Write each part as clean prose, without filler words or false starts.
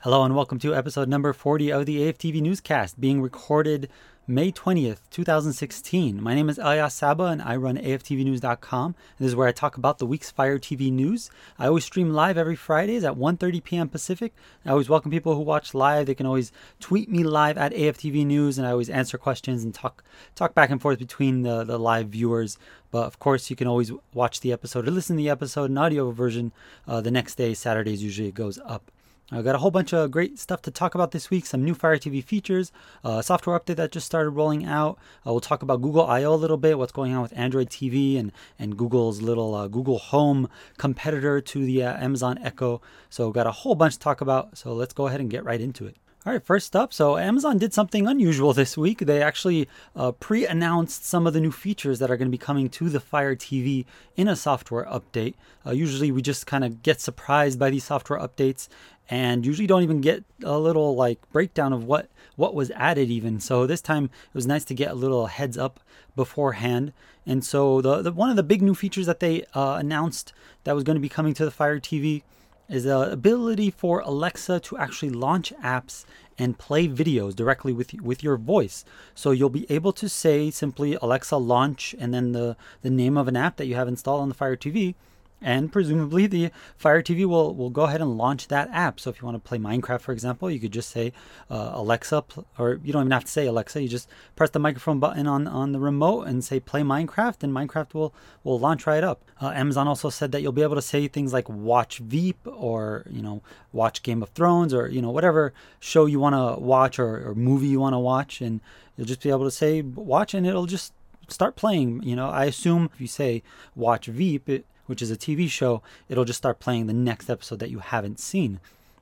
Hello and welcome to episode number 40 of the AFTV Newscast, being recorded May 20th, 2016. My name is Elias Saba and I run AFTVnews.com. This is where I talk about the week's Fire TV news. I always stream live every Fridays at 1:30 p.m. Pacific. I always welcome people who watch live. They can always tweet me live at AFTV News, and I always answer questions and talk back and forth between the live viewers. But of course, you can always watch the episode or listen to the episode in audio version the next day. Saturdays usually it goes up. I've got a whole bunch of great stuff to talk about this week. Some new Fire TV features, a software update that just started rolling out. We'll talk about Google I/O a little bit, what's going on with Android TV and Google's little Google Home competitor to the Amazon Echo. So we've got a whole bunch to talk about. So let's go ahead and get right into it. All right, first up, so Amazon did something unusual this week. They actually pre-announced some of the new features that are going to be coming to the Fire TV in a software update. Usually we just kind of get surprised by these software updates and usually don't even get a little breakdown of what was added even. So this time it was nice to get a little heads up beforehand. And so the one of the big new features that they announced that was going to be coming to the Fire TV is the ability for Alexa to actually launch apps and play videos directly with your voice. So you'll be able to say simply Alexa launch and then the name of an app that you have installed on the Fire TV. And presumably the Fire TV will go ahead and launch that app. So if you want to play Minecraft, for example, you could just say Alexa, or you don't even have to say Alexa. You just press the microphone button on the remote and say play Minecraft, and Minecraft will launch right up. Amazon also said that you'll be able to say things like watch Veep or watch Game of Thrones or whatever show you want to watch or movie you want to watch, and you'll just be able to say watch and it'll just start playing. I assume if you say watch Veep, which is a TV show, it'll just start playing the next episode that you haven't seen.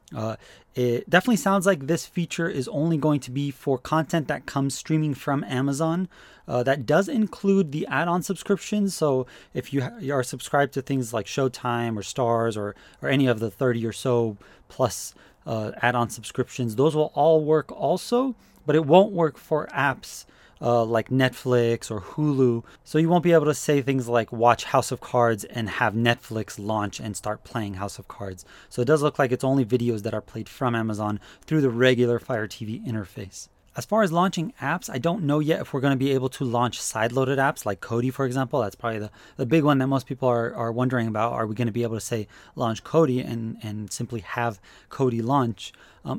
It definitely sounds like this feature is only going to be for content that comes streaming from Amazon. That does include the add-on subscriptions. So if you are subscribed to things like Showtime or Stars or any of the 30 or so plus add-on subscriptions, those will all work also, but it won't work for apps like Netflix or Hulu. So you won't be able to say things like watch House of Cards and have Netflix launch and start playing House of Cards. So it does look like it's only videos that are played from Amazon through the regular Fire TV interface. As far as launching apps, I don't know yet if we're going to be able to launch side-loaded apps like Kodi, for example. That's probably the big one that most people are wondering about. Are we going to be able to say launch Kodi and simply have Kodi launch?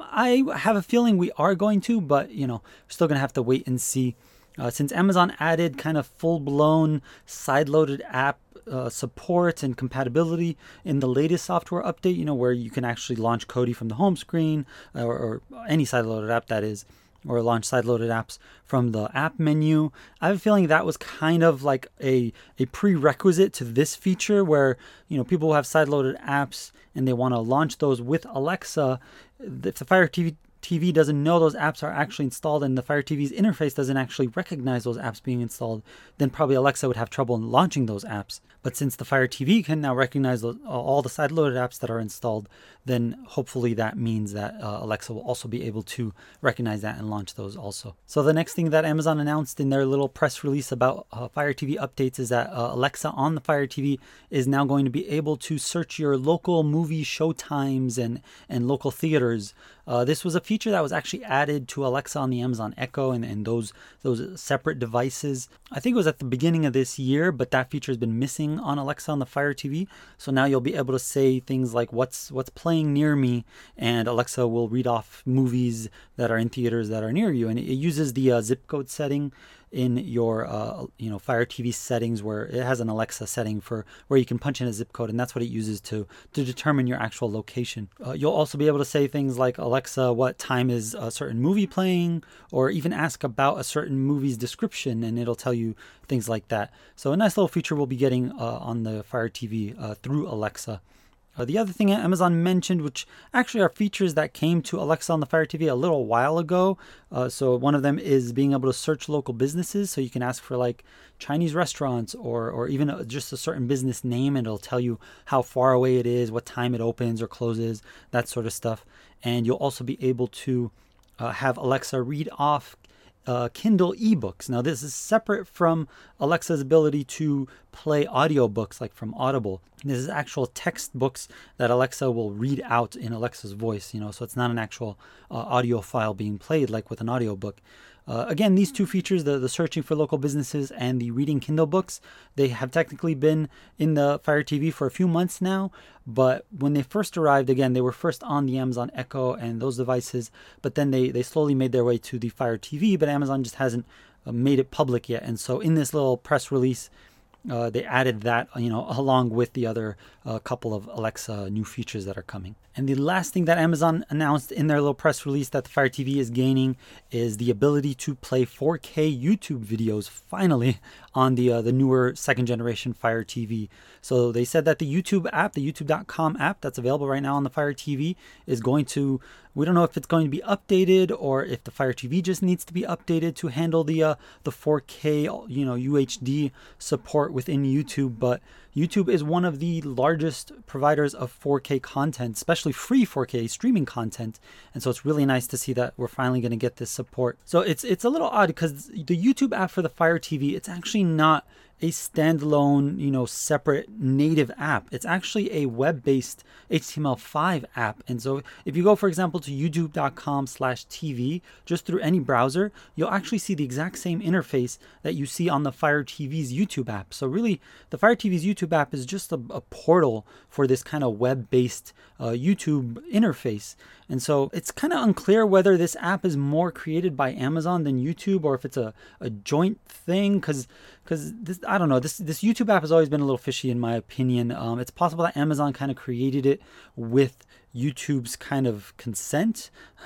I have a feeling we are going to, but we're still going to have to wait and see. Since Amazon added kind of full-blown side-loaded app support and compatibility in the latest software update, where you can actually launch Kodi from the home screen or any side-loaded app that is, or launch side-loaded apps from the app menu. I have a feeling that was kind of like a prerequisite to this feature where, people who have side-loaded apps and they want to launch those with Alexa. If the Fire TV doesn't know those apps are actually installed and the Fire TV's interface doesn't actually recognize those apps being installed, then probably Alexa would have trouble in launching those apps. But since the Fire TV can now recognize all the side-loaded apps that are installed, then hopefully that means that Alexa will also be able to recognize that and launch those also. So the next thing that Amazon announced in their little press release about Fire TV updates is that Alexa on the Fire TV is now going to be able to search your local movie show times and local theaters. This was a feature that was actually added to Alexa on the Amazon Echo and those separate devices. I think it was at the beginning of this year, but that feature has been missing on Alexa on the Fire TV. So now you'll be able to say things like what's playing near me, and Alexa will read off movies that are in theaters that are near you. And it uses the zip code setting in your Fire TV settings, where it has an Alexa setting for where you can punch in a zip code, and that's what it uses to determine your actual location. You'll also be able to say things like, Alexa, what time is a certain movie playing, or even ask about a certain movie's description, and it'll tell you things like that. So a nice little feature we'll be getting on the Fire TV through Alexa. The other thing Amazon mentioned, which actually are features that came to Alexa on the Fire TV a little while ago. So one of them is being able to search local businesses. So you can ask for like Chinese restaurants or even just a certain business name, and it'll tell you how far away it is, what time it opens or closes, that sort of stuff. And you'll also be able to have Alexa read off Kindle ebooks. Now, this is separate from Alexa's ability to play audiobooks like from Audible. This is actual textbooks that Alexa will read out in Alexa's voice, so it's not an actual audio file being played like with an audiobook. Again, these two features, the searching for local businesses and the reading Kindle books, they have technically been in the Fire TV for a few months now, but when they first arrived, again, they were first on the Amazon Echo and those devices, but then they slowly made their way to the Fire TV, but Amazon just hasn't made it public yet. And so in this little press release, they added that, along with the other couple of Alexa new features that are coming. And the last thing that Amazon announced in their little press release that the Fire TV is gaining is the ability to play 4K YouTube videos finally on the newer second generation Fire TV. So they said that the YouTube app, the youtube.com app that's available right now on the Fire TV is going to, we don't know if it's going to be updated or if the Fire TV just needs to be updated to handle the 4K, UHD support within YouTube, but YouTube is one of the largest providers of 4K content, especially free 4K streaming content. And so it's really nice to see that we're finally going to get this support. So it's a little odd because the YouTube app for the Fire TV, it's actually not a standalone, separate native app. It's actually a web-based HTML5 app. And so if you go, for example, to youtube.com/TV, just through any browser, you'll actually see the exact same interface that you see on the Fire TV's YouTube app. So really, the Fire TV's YouTube app is just a portal for this kind of web-based YouTube interface. And so it's kind of unclear whether this app is more created by Amazon than YouTube or if it's a joint thing, because this, I don't know, this YouTube app has always been a little fishy in my opinion. It's possible that Amazon kind of created it with YouTube's kind of consent,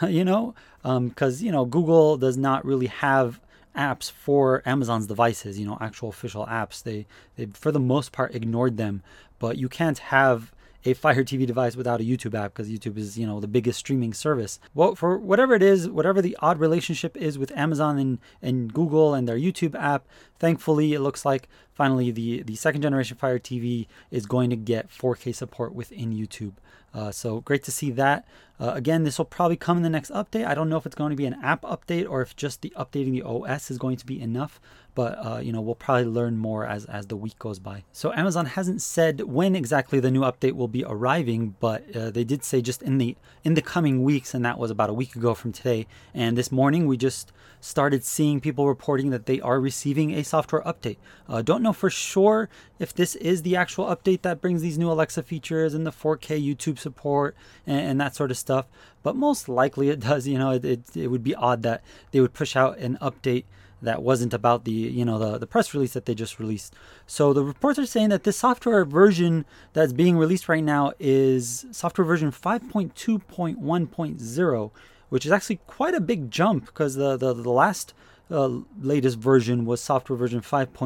because Google does not really have apps for Amazon's devices, actual official apps. They for the most part ignored them, but you can't have a Fire TV device without a YouTube app because YouTube is, the biggest streaming service. Well, for whatever it is, whatever the odd relationship is with Amazon and Google and their YouTube app, thankfully, it looks like finally the second generation Fire TV is going to get 4K support within YouTube. So great to see that. Again, this will probably come in the next update. I don't know if it's going to be an app update or if just the updating the OS is going to be enough. But, we'll probably learn more as the week goes by. So Amazon hasn't said when exactly the new update will be arriving, but they did say just in the coming weeks, and that was about a week ago from today. And this morning, we just started seeing people reporting that they are receiving a software update. Don't know for sure if this is the actual update that brings these new Alexa features and the 4K YouTube support and that sort of stuff. But most likely it does. It would be odd that they would push out an update that wasn't about the press release that they just released. So the reports are saying that this software version that's being released right now is software version 5.2.1.0, which is actually quite a big jump because the last latest version was software version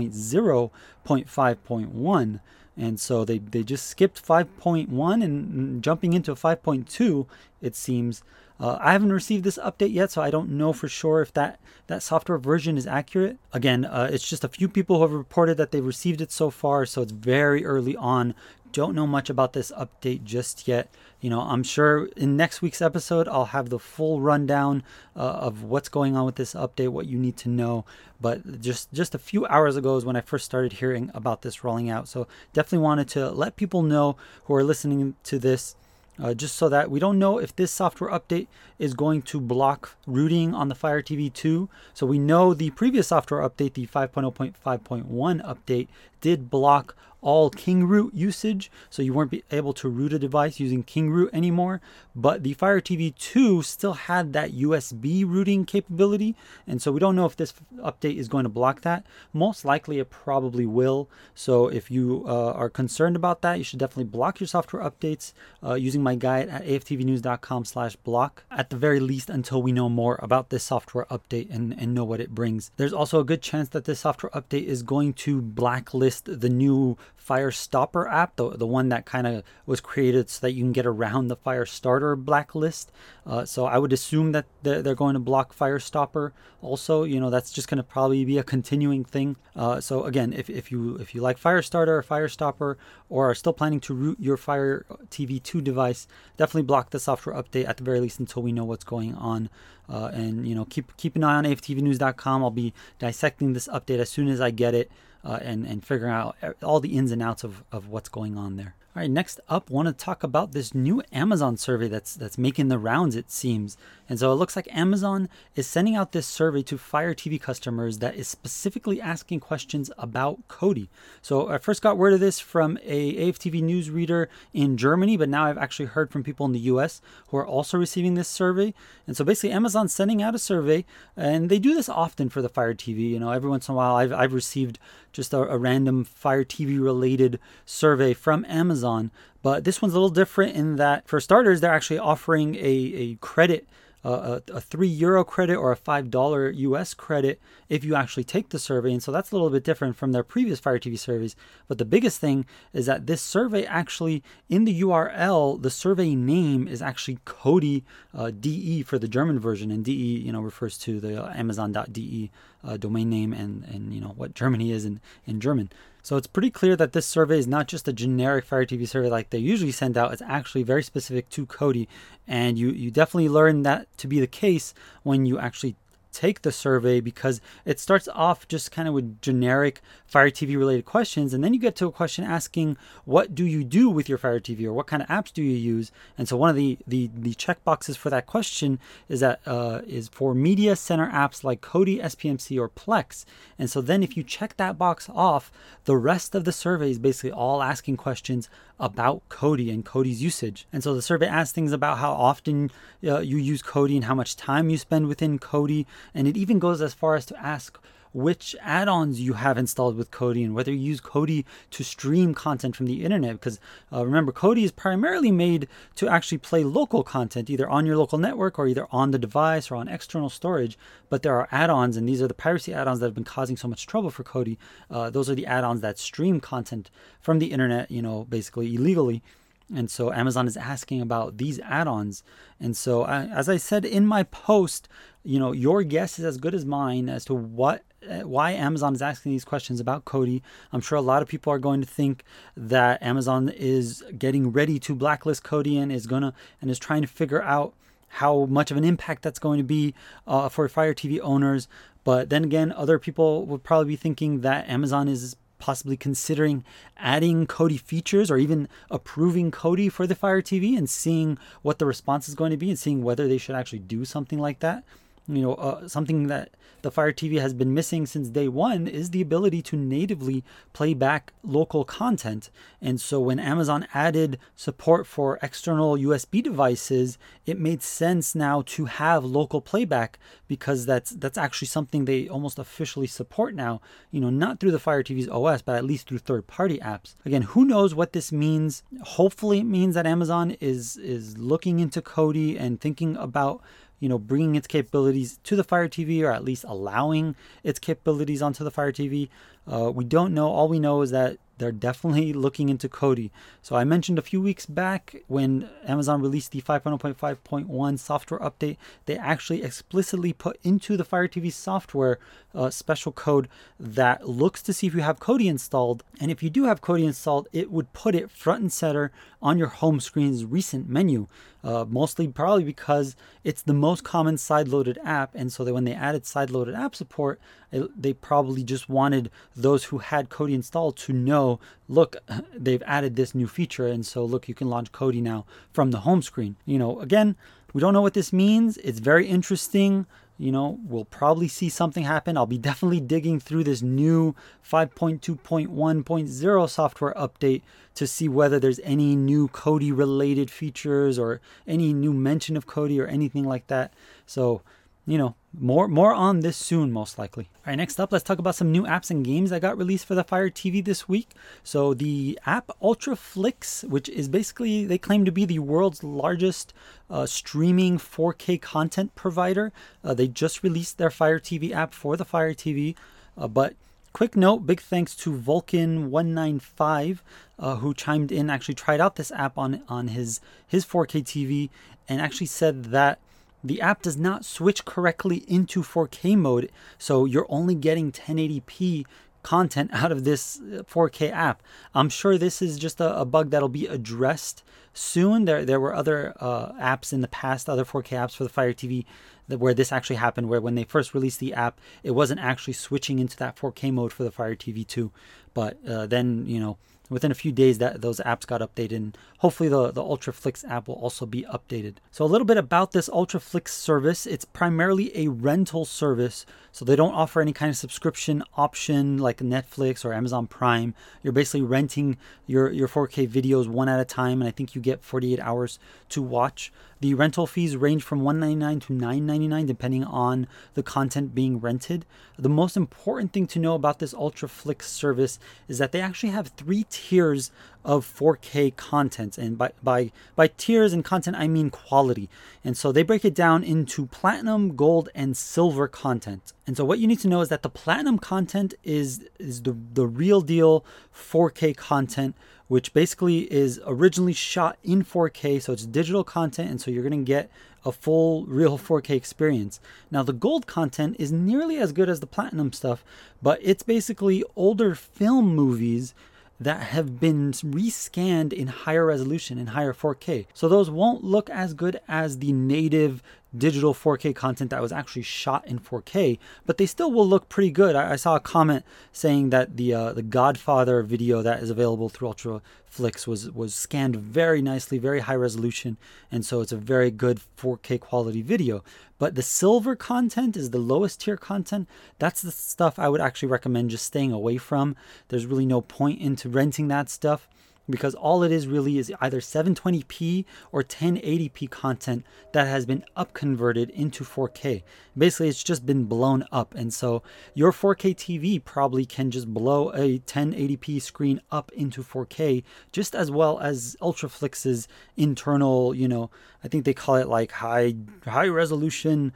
5.0.5.1. And so they just skipped 5.1 and jumping into 5.2, it seems. I haven't received this update yet, so I don't know for sure if that software version is accurate. Again, it's just a few people who have reported that they've received it so far, so it's very early on. Don't know much about this update just yet. I'm sure in next week's episode, I'll have the full rundown of what's going on with this update, what you need to know. But just a few hours ago is when I first started hearing about this rolling out. So definitely wanted to let people know who are listening to this, just so that we don't know if this software update is going to block rooting on the Fire TV 2. So we know the previous software update, the 5.0.5.1 update, did block all KingRoot usage, so you weren't able to root a device using KingRoot anymore. But the Fire TV 2 still had that USB rooting capability, and so we don't know if this update is going to block that. Most likely it probably will. So if you are concerned about that, you should definitely block your software updates using my guide at aftvnews.com/block, at the very least until we know more about this software update and know what it brings. There's also a good chance that this software update is going to blacklist the new Fire Stopper app, the one that kind of was created so that you can get around the Fire Starter blacklist. So I would assume that they're going to block Fire Stopper also. That's just going to probably be a continuing thing. So again, if you like Fire Starter or Fire Stopper or are still planning to root your Fire TV 2 device, definitely block the software update at the very least until we know what's going on. And keep an eye on aftvnews.com. I'll be dissecting this update as soon as I get it. and figuring out all the ins and outs of what's going on there. All right, next up, I want to talk about this new Amazon survey that's making the rounds, it seems. And so it looks like Amazon is sending out this survey to Fire TV customers that is specifically asking questions about Kodi. So I first got word of this from a AFTV news reader in Germany, but now I've actually heard from people in the US who are also receiving this survey. And so basically Amazon's sending out a survey, and they do this often for the Fire TV. Every once in a while I've received just a random Fire TV related survey from Amazon. But this one's a little different in that, for starters, they're actually offering a credit, a €3 credit or a $5 US credit if you actually take the survey. And so that's a little bit different from their previous Fire TV surveys. But the biggest thing is that this survey actually, in the URL, the survey name is actually Kodi DE for the German version. And DE, refers to the Amazon.de domain name and what Germany is in German. So it's pretty clear that this survey is not just a generic Fire TV survey like they usually send out. It's actually very specific to Kodi. And you definitely learn that to be the case when you actually take the survey, because it starts off just kind of with generic Fire TV related questions, and then you get to a question asking, what do you do with your Fire TV, or what kind of apps do you use? And so one of the check boxes for that question is for media center apps like Kodi, SPMC, or Plex. And so then if you check that box off, the rest of the survey is basically all asking questions about Kodi and Kodi's usage. And so the survey asks things about how often you use Kodi and how much time you spend within Kodi. And it even goes as far as to ask which add-ons you have installed with Kodi and whether you use Kodi to stream content from the internet. Because remember, Kodi is primarily made to actually play local content, either on your local network or either on the device or on external storage. But there are add-ons, and these are the piracy add-ons that have been causing so much trouble for Kodi. Those are the add-ons that stream content from the internet, basically illegally. And so Amazon is asking about these add-ons. And so as I said in my post, your guess is as good as mine as to why Amazon is asking these questions about Kodi. I'm sure a lot of people are going to think that Amazon is getting ready to blacklist Kodi and is trying to figure out how much of an impact that's going to be for Fire TV owners. But then again, other people would probably be thinking that Amazon is possibly considering adding Kodi features or even approving Kodi for the Fire TV and seeing what the response is going to be and seeing whether they should actually do something like that. Something that the Fire TV has been missing since day one is the ability to natively play back local content. And so when Amazon added support for external USB devices, it made sense now to have local playback, because that's actually something they almost officially support now, not through the Fire TV's OS, but at least through third-party apps. Again, who knows what this means? Hopefully it means that Amazon is looking into Kodi and thinking about bringing its capabilities to the Fire TV, or at least allowing its capabilities onto the Fire TV. We don't know. All we know is that they're definitely looking into Kodi. So I mentioned a few weeks back when Amazon released the 5.0.5.1 software update, they actually explicitly put into the Fire TV software a special code that looks to see if you have Kodi installed. And if you do have Kodi installed, it would put it front and center on your home screen's recent menu. Mostly probably because it's the most common side-loaded app, and so that when they added side-loaded app support, they probably just wanted those who had Kodi installed to know, look, they've added this new feature, and so look, you can launch Kodi now from the home screen. Again, we don't know what this means. It's very interesting. We'll probably see something happen. I'll be definitely digging through this new 5.2.1.0 software update to see whether there's any new Kodi related features or any new mention of Kodi or anything like that. So, more on this soon, most likely. All right, next up, let's talk about some new apps and games that got released for the Fire TV this week. So the app Ultraflix, which is basically, they claim to be the world's largest streaming 4K content provider. They just released their Fire TV app for the Fire TV. But quick note, big thanks to Vulcan195, who chimed in, actually tried out this app on his 4K TV and actually said that the app does not switch correctly into 4K mode, so you're only getting 1080p content out of this 4K app. I'm sure this is just a bug that'll be addressed soon. There were other apps in the past, other 4K apps for the Fire TV, where this actually happened, where when they first released the app, it wasn't actually switching into that 4K mode for the Fire TV 2. But then, within a few days, that those apps got updated, and hopefully the UltraFlix app will also be updated. So a little bit about this UltraFlix service. It's primarily a rental service, so they don't offer any kind of subscription option like Netflix or Amazon Prime. You're basically renting your 4K videos one at a time, and I think you get 48 hours to watch. The rental fees range from $199 to $999 depending on the content being rented. The most important thing to know about this UltraFlix service is that they actually have 3 tiers of 4K content, and by tiers and content I mean quality. And so they break it down into platinum, gold, and silver content. And so what you need to know is that the platinum content is the real deal 4K content, which basically is originally shot in 4K, so it's digital content, and so you're going to get a full real 4K experience. Now the gold content is nearly as good as the platinum stuff, but it's basically older film movies that have been rescanned in higher resolution, in higher 4K. So those won't look as good as the native digital 4K content that was actually shot in 4K, but they still will look pretty good. I saw a comment saying that the Godfather video that is available through UltraFlix was scanned very nicely, very high resolution, and so it's a very good 4K quality video. But the silver content is the lowest tier content. That's the stuff I would actually recommend just staying away from. There's really no point into renting that stuff, because all it is really is either 720p or 1080p content that has been upconverted into 4K. Basically, it's just been blown up. And so your 4K TV probably can just blow a 1080p screen up into 4K just as well as UltraFlix's internal, I think they call it like high resolution,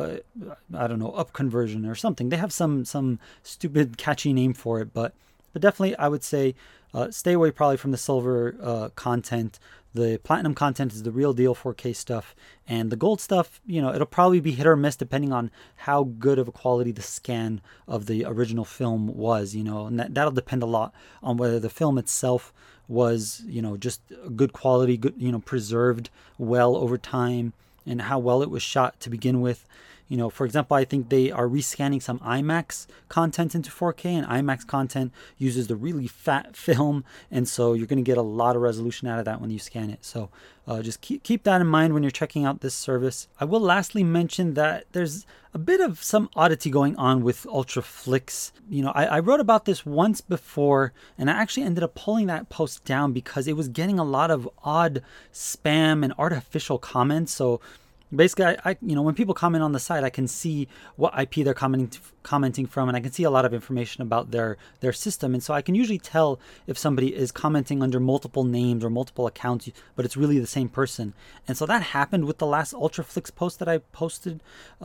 up conversion or something. They have some stupid catchy name for it, but definitely I would say stay away probably from the silver content. The platinum content is the real deal 4K stuff, and the gold stuff, it'll probably be hit or miss depending on how good of a quality the scan of the original film was, and that'll depend a lot on whether the film itself was, just good quality, good, preserved well over time, and how well it was shot to begin with. For example, I think they are rescanning some IMAX content into 4K, and IMAX content uses the really fat film, and so you're going to get a lot of resolution out of that when you scan it. So just keep that in mind when you're checking out this service. I will lastly mention that there's a bit of some oddity going on with UltraFlix. I wrote about this once before, and I actually ended up pulling that post down because it was getting a lot of odd spam and artificial comments. So basically, I when people comment on the site, I can see what IP they're commenting from, and I can see a lot of information about their system. And so I can usually tell if somebody is commenting under multiple names or multiple accounts, but it's really the same person. And so that happened with the last UltraFlix post that I posted,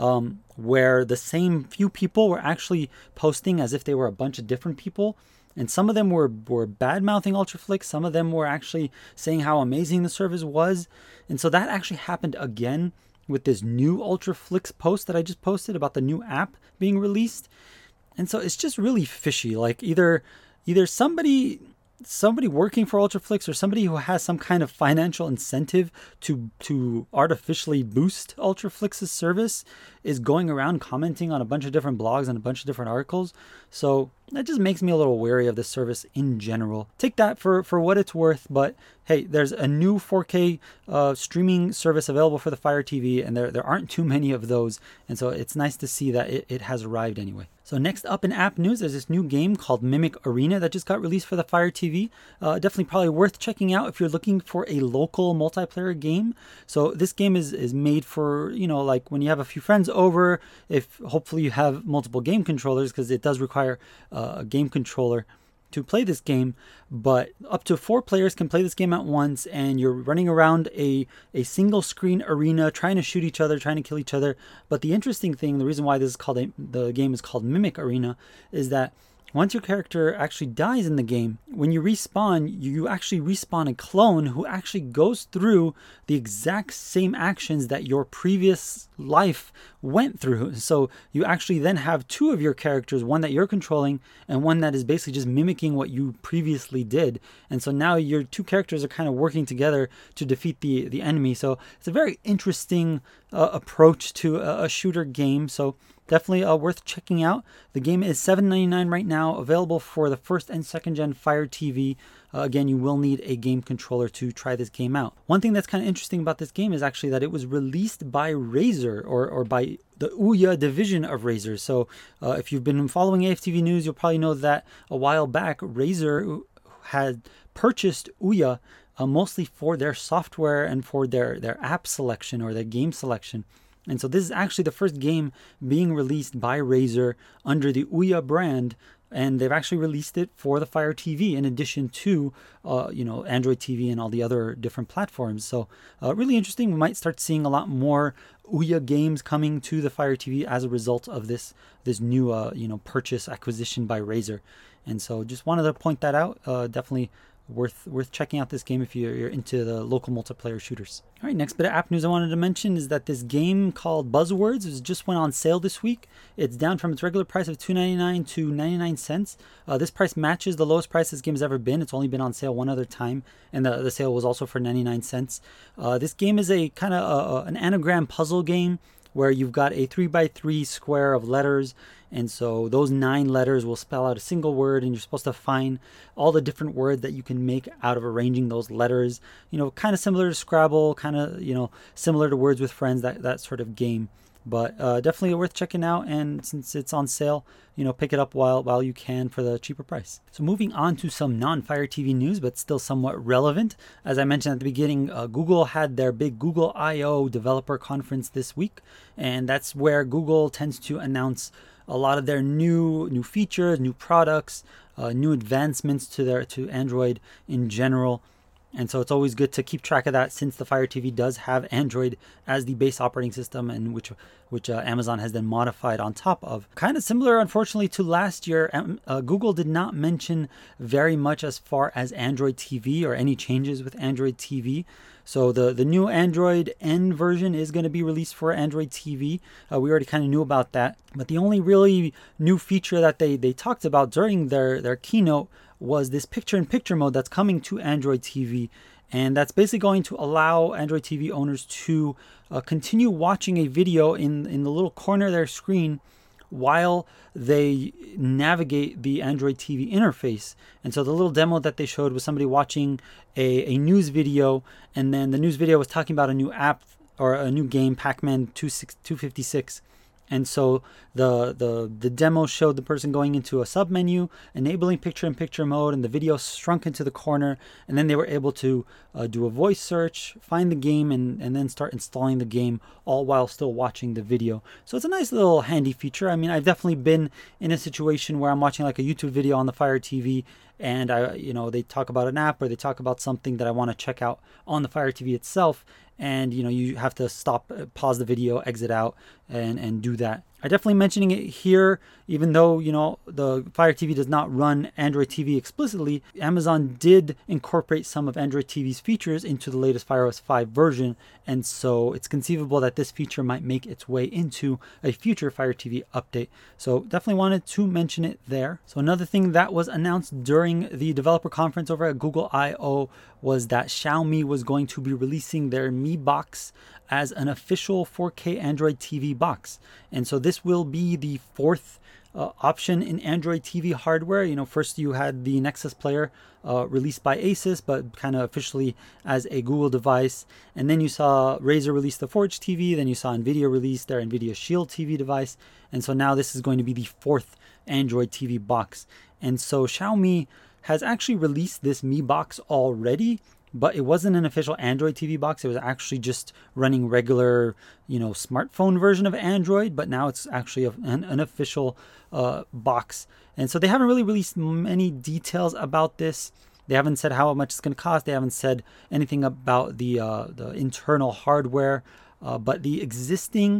where the same few people were actually posting as if they were a bunch of different people. And some of them were bad-mouthing UltraFlix. Some of them were actually saying how amazing the service was. And so that actually happened again with this new UltraFlix post that I just posted about the new app being released. And so it's just really fishy. Like either somebody working for UltraFlix or somebody who has some kind of financial incentive to artificially boost UltraFlix's service is going around commenting on a bunch of different blogs and a bunch of different articles. So that just makes me a little wary of this service in general. Take that for what it's worth, but hey, there's a new 4K streaming service available for the Fire TV, and there aren't too many of those, and so it's nice to see that it has arrived anyway. So next up in app news, there's this new game called Mimic Arena that just got released for the Fire TV. Definitely probably worth checking out if you're looking for a local multiplayer game. So this game is made for, like when you have a few friends over, if hopefully you have multiple game controllers, because it does require a game controller to play this game, but up to 4 players can play this game at once, and you're running around a single screen arena trying to shoot each other, trying to kill each other. But the interesting thing, the reason why the game is called Mimic Arena, is that once your character actually dies in the game, when you respawn, you actually respawn a clone who actually goes through the exact same actions that your previous life went through. So you actually then have two of your characters, one that you're controlling and one that is basically just mimicking what you previously did. And so now your two characters are kind of working together to defeat the enemy. So it's a very interesting approach to a shooter game. So definitely worth checking out. The game is $7.99 right now, available for the first and second gen Fire TV. Again, you will need a game controller to try this game out. One thing that's kind of interesting about this game is actually that it was released by Razer or by the Ouya division of Razer. So if you've been following AFTV News, you'll probably know that a while back, Razer had purchased Ouya mostly for their software and for their app selection or their game selection. And so this is actually the first game being released by Razer under the Ouya brand, and they've actually released it for the Fire TV in addition to, Android TV and all the other different platforms. So really interesting. We might start seeing a lot more Ouya games coming to the Fire TV as a result of this new, purchase acquisition by Razer. And so just wanted to point that out. Definitely worth checking out this game if you're into the local multiplayer shooters. All right, next bit of app news I wanted to mention is that this game called Buzzwords just went on sale this week. It's down from its regular price of $2.99 to 99 cents. This price matches the lowest price this game has ever been. It's only been on sale one other time, and the sale was also for 99 cents. This game is a kind of an anagram puzzle game where you've got a 3x3 square of letters, and so those 9 letters will spell out a single word, and you're supposed to find all the different words that you can make out of arranging those letters. Kind of similar to Scrabble, kind of, similar to Words with Friends, that sort of game. But definitely worth checking out, and since it's on sale, pick it up while you can for the cheaper price. So moving on to some non-Fire TV news, but still somewhat relevant. As I mentioned at the beginning, Google had their big Google I/O developer conference this week, and that's where Google tends to announce a lot of their new features, new products, new advancements to Android in general. And so it's always good to keep track of that, since the Fire TV does have Android as the base operating system, and which Amazon has then modified on top of. Kind of similar, unfortunately, to last year, Google did not mention very much as far as Android TV or any changes with Android TV. So the new Android N version is going to be released for Android TV. We already kind of knew about that. But the only really new feature that they talked about during their keynote was this picture-in-picture mode that's coming to Android TV. And that's basically going to allow Android TV owners to continue watching a video in the little corner of their screen while they navigate the Android TV interface. And so the little demo that they showed was somebody watching a news video, and then the news video was talking about a new app or a new game, Pac-Man 256. And so the demo showed the person going into a submenu, enabling picture-in-picture mode, and the video shrunk into the corner. And then they were able to do a voice search, find the game, and then start installing the game, all while still watching the video. So it's a nice little handy feature. I mean, I've definitely been in a situation where I'm watching like a YouTube video on the Fire TV, and they talk about an app or they talk about something that I want to check out on the Fire TV itself. And you have to stop, pause the video, exit out, and do that. I'm definitely mentioning it here, even though the Fire TV does not run Android TV explicitly. Amazon did incorporate some of Android TV's features into the latest Fire OS 5 version, and so it's conceivable that this feature might make its way into a future Fire TV update. So definitely wanted to mention it there. So another thing that was announced during the developer conference over at Google I/O was that Xiaomi was going to be releasing their Mi Box as an official 4K Android TV box. And so this will be the fourth option in Android TV hardware. First you had the Nexus player released by Asus, but kind of officially as a Google device. And then you saw Razer release the Forge TV. Then you saw NVIDIA release their NVIDIA Shield TV device. And so now this is going to be the fourth Android TV box. And so Xiaomi has actually released this Mi Box already, but it wasn't an official Android TV box. It was actually just running regular, smartphone version of Android, but now it's actually an official box. And so they haven't really released many details about this. They haven't said how much it's going to cost. They haven't said anything about the internal hardware. But the existing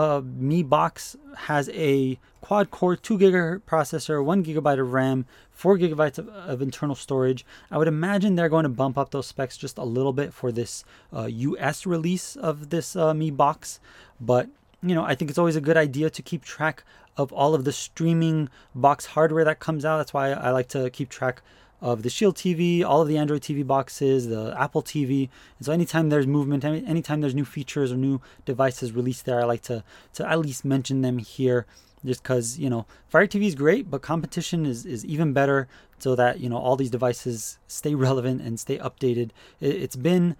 Mi box has a quad-core 2 gigahertz processor, 1 gigabyte of RAM, 4 gigabytes of internal storage. I would imagine they're going to bump up those specs just a little bit for this US release of this Mi box. But I think it's always a good idea to keep track of all of the streaming box hardware that comes out. That's why I like to keep track of the Shield TV, all of the Android TV boxes, the Apple TV. And so anytime there's movement, anytime there's new features or new devices released there, I like to at least mention them here, just because, Fire TV is great, but competition is even better, so that, all these devices stay relevant and stay updated. It's been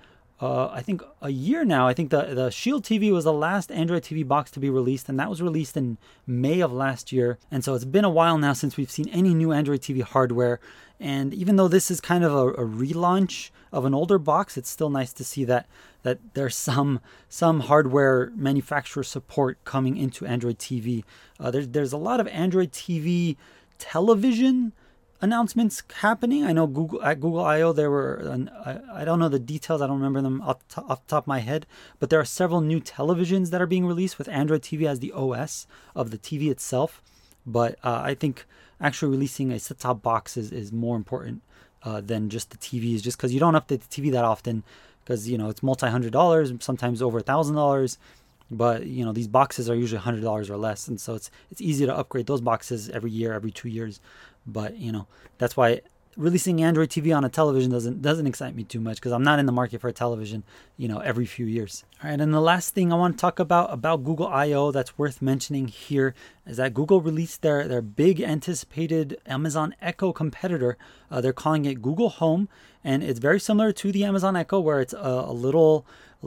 I think a year now. I think the Shield TV was the last Android TV box to be released, and that was released in May of last year. And so it's been a while now since we've seen any new Android TV hardware. And even though this is kind of a relaunch of an older box, it's still nice to see that there's some hardware manufacturer support coming into Android TV. There's a lot of Android TV television announcements happening. I know at Google I/O there were, I don't know the details, I don't remember them off the top of my head, but there are several new televisions that are being released with Android TV as the OS of the TV itself. But I think actually releasing a set-top box is more important than just the TVs, just because you don't update the TV that often, because it's multi-$100, sometimes over $1,000. But these boxes are usually $100 or less, and so it's easy to upgrade those boxes every year, every 2 years. But that's why releasing Android TV on a television doesn't excite me too much, because I'm not in the market for a television every few years. All right, and the last thing I want to talk about Google I/O that's worth mentioning here is that Google released their big anticipated Amazon Echo competitor. They're calling it Google Home, and it's very similar to the Amazon Echo, where it's a little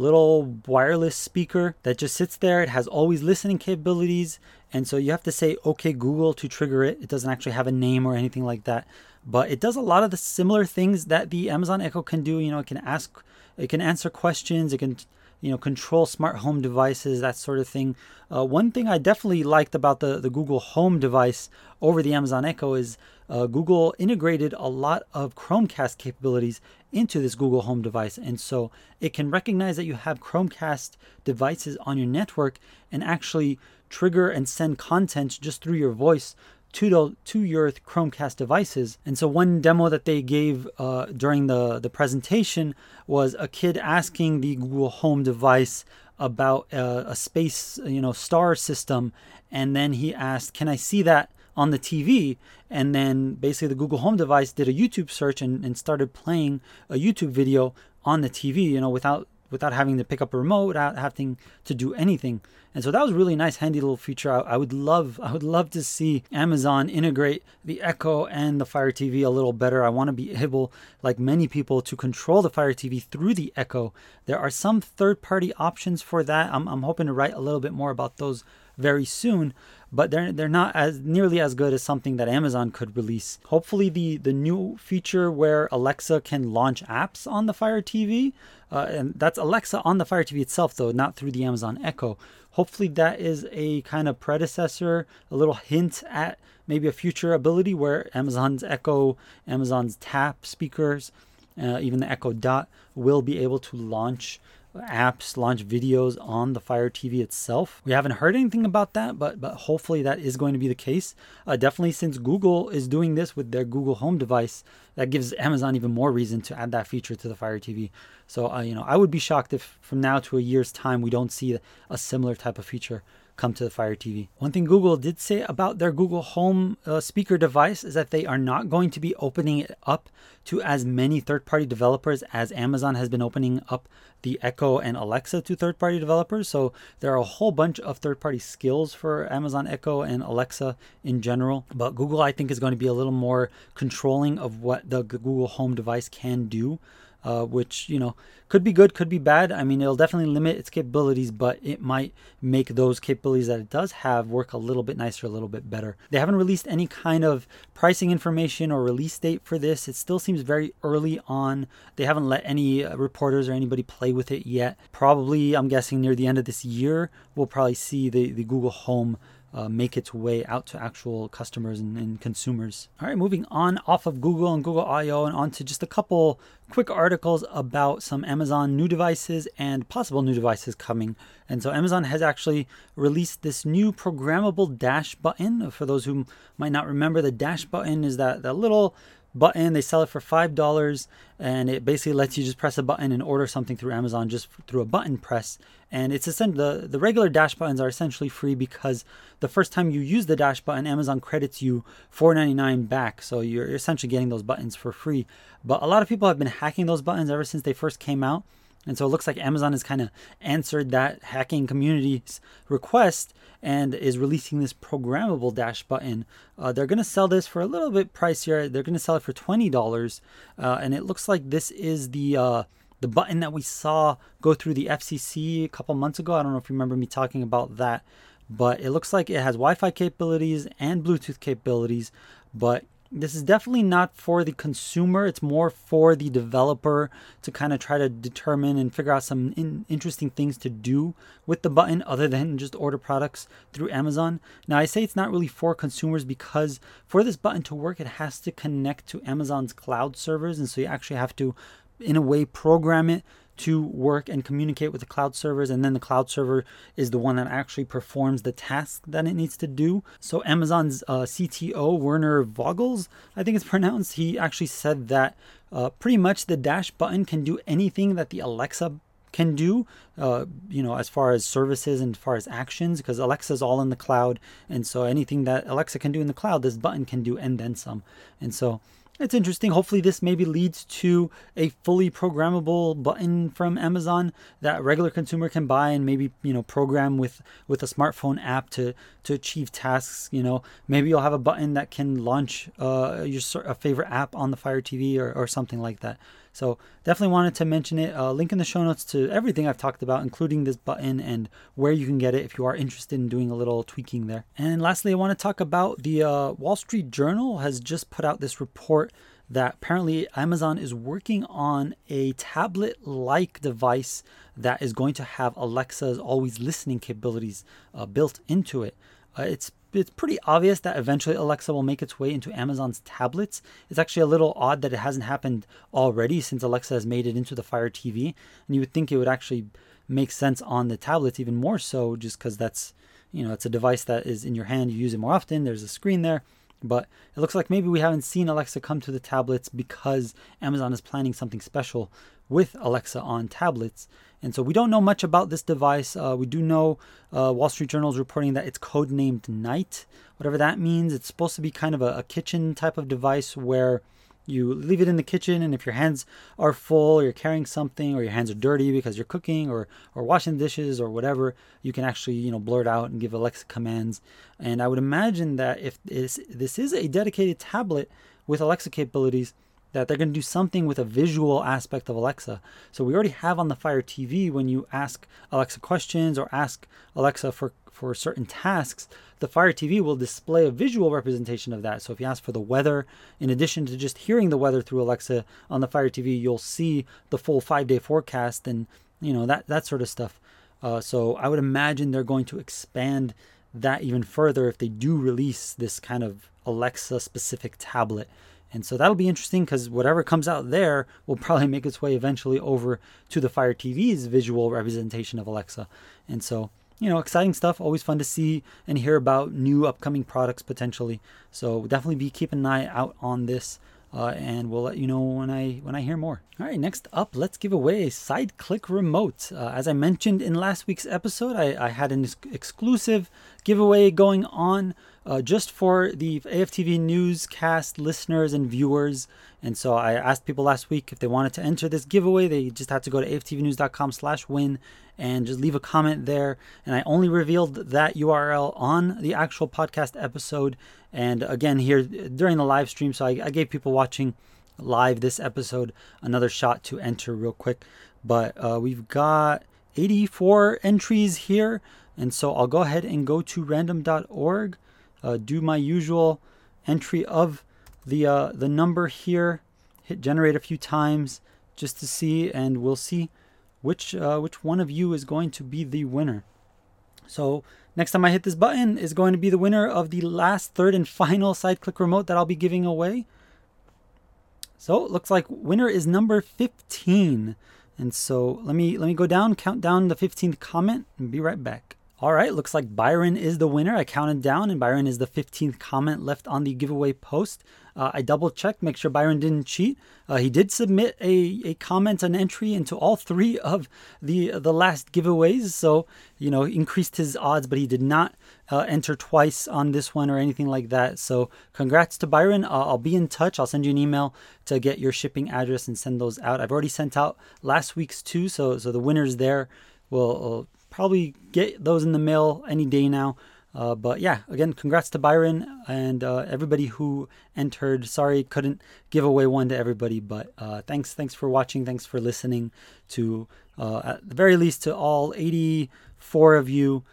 wireless speaker that just sits there. It has always listening capabilities, and so you have to say "Okay Google" to trigger it. It doesn't actually have a name or anything like that, but it does a lot of the similar things that the Amazon Echo can do. It can answer questions, it can control smart home devices, that sort of thing. One thing I definitely liked about the Google Home device over the Amazon Echo is Google integrated a lot of Chromecast capabilities into this Google Home device. And so it can recognize that you have Chromecast devices on your network and actually trigger and send content just through your voice to your Chromecast devices. And so one demo that they gave during the presentation was a kid asking the Google Home device about a space star system, and then he asked, "Can I see that on the TV?" And then basically the Google Home device did a YouTube search and started playing a YouTube video on the TV, without having to pick up a remote, without having to do anything. And so that was a really nice, handy little feature. I would love to see Amazon integrate the Echo and the Fire TV a little better. I want to be able, like many people, to control the Fire TV through the Echo. There are some third-party options for that. I'm hoping to write a little bit more about those very soon, but they're not nearly as good as something that Amazon could release. Hopefully the new feature where Alexa can launch apps on the Fire TV, and that's Alexa on the Fire TV itself though, not through the Amazon Echo. Hopefully that is a kind of predecessor, a little hint at maybe a future ability where Amazon's Echo, Amazon's Tap speakers, even the Echo Dot will be able to launch apps, launch videos on the Fire TV itself. We haven't heard anything about that, but hopefully that is going to be the case. Definitely, since Google is doing this with their Google Home device, that gives Amazon even more reason to add that feature to the Fire TV. So I would be shocked if from now to a year's time we don't see a similar type of feature come to the Fire TV. One thing Google did say about their Google Home speaker device is that they are not going to be opening it up to as many third-party developers as Amazon has been opening up the Echo and Alexa to third-party developers. So there are a whole bunch of third-party skills for Amazon Echo and Alexa in general. But Google, I think, is going to be a little more controlling of what the Google Home device can do. Which, could be good, could be bad. I mean, it'll definitely limit its capabilities, but it might make those capabilities that it does have work a little bit nicer, a little bit better. They haven't released any kind of pricing information or release date for this. It still seems very early on. They haven't let any reporters or anybody play with it yet. Probably, I'm guessing near the end of this year, we'll probably see the Google Home make its way out to actual customers and consumers. All right, moving on off of Google and Google I/O and onto just a couple quick articles about some Amazon new devices and possible new devices coming. And so Amazon has actually released this new programmable dash button. For those who might not remember, the dash button is that little button. They sell it for $5, and it basically lets you just press a button and order something through Amazon just through a button press. And it's essentially the regular dash buttons are essentially free because the first time you use the dash button, Amazon credits you $4.99 back. So you're essentially getting those buttons for free. But a lot of people have been hacking those buttons ever since they first came out. And so it looks like Amazon has kind of answered that hacking community's request and is releasing this programmable dash button. They're going to sell this for a little bit pricier. They're going to sell it for $20. And it looks like this is the button that we saw go through the FCC a couple months ago. I don't know if you remember me talking about that. But it looks like it has Wi-Fi capabilities and Bluetooth capabilities. But this is definitely not for the consumer. It's more for the developer to kind of try to determine and figure out some interesting things to do with the button other than just order products through Amazon. Now, I say it's not really for consumers because for this button to work, it has to connect to Amazon's cloud servers. And so you actually have to, in a way, program it to work and communicate with the cloud servers, and then the cloud server is the one that actually performs the task that it needs to do. So Amazon's CTO, Werner Vogels, I think it's pronounced, he actually said that pretty much the dash button can do anything that the Alexa can do, as far as services and as far as actions, because Alexa's all in the cloud. And so anything that Alexa can do in the cloud, this button can do, and then some. And so it's interesting. Hopefully this maybe leads to a fully programmable button from Amazon that a regular consumer can buy and maybe, program with a smartphone app to achieve tasks. Maybe you'll have a button that can launch a favorite app on the Fire TV or something like that. So definitely wanted to mention it. Link in the show notes to everything I've talked about, including this button and where you can get it if you are interested in doing a little tweaking there. And lastly, I want to talk about the Wall Street Journal has just put out this report that apparently Amazon is working on a tablet-like device that is going to have Alexa's always listening capabilities built into it. It's pretty obvious that eventually Alexa will make its way into Amazon's tablets. It's actually a little odd that it hasn't happened already since Alexa has made it into the Fire TV. And you would think it would actually make sense on the tablets even more so, just because that's, it's a device that is in your hand. You use it more often. There's a screen there. But it looks like maybe we haven't seen Alexa come to the tablets because Amazon is planning something special with Alexa on tablets. And so we don't know much about this device. We do know Wall Street Journal is reporting that it's codenamed Night. Whatever that means, it's supposed to be kind of a kitchen type of device where you leave it in the kitchen, and if your hands are full, or you're carrying something, or your hands are dirty because you're cooking or washing dishes or whatever, you can actually blurt out and give Alexa commands. And I would imagine that if this is a dedicated tablet with Alexa capabilities, that they're going to do something with a visual aspect of Alexa. So we already have on the Fire TV, when you ask Alexa questions or ask Alexa for certain tasks, the Fire TV will display a visual representation of that. So if you ask for the weather, in addition to just hearing the weather through Alexa on the Fire TV, you'll see the full 5-day forecast and that sort of stuff. So I would imagine they're going to expand that even further if they do release this kind of Alexa specific tablet. And so that'll be interesting because whatever comes out there will probably make its way eventually over to the Fire TV's visual representation of Alexa. And so, exciting stuff. Always fun to see and hear about new upcoming products potentially. So definitely be keeping an eye out on this. And we'll let you know when I hear more. All right, next up, let's give away a SideClick remote. As I mentioned in last week's episode, I had an exclusive giveaway going on just for the AFTV Newscast listeners and viewers. And so I asked people last week if they wanted to enter this giveaway. They just had to go to aftvnews.com/win and just leave a comment there. And I only revealed that URL on the actual podcast episode. And again, here during the live stream. So I gave people watching live this episode another shot to enter real quick. But we've got 84 entries here. And so I'll go ahead and go to random.org, do my usual entry of the number here, hit generate a few times just to see, and we'll see which one of you is going to be the winner. So next time I hit this button is going to be the winner of the last, third, and final SideClick remote that I'll be giving away. So it looks like winner is number 15. And so let me go down, count down the 15th comment, and be right back. All right, looks like Byron is the winner. I counted down, and Byron is the 15th comment left on the giveaway post. I double checked, make sure Byron didn't cheat. He did submit a comment, an entry into all three of the last giveaways, so increased his odds, but he did not enter twice on this one or anything like that. So congrats to Byron. I'll be in touch. I'll send you an email to get your shipping address and send those out. I've already sent out last week's too, so the winners there will probably get those in the mail any day now. But yeah, again, congrats to Byron and everybody who entered. Sorry, couldn't give away one to everybody, but thanks for watching. Thanks for listening to, at the very least, to all 84 of you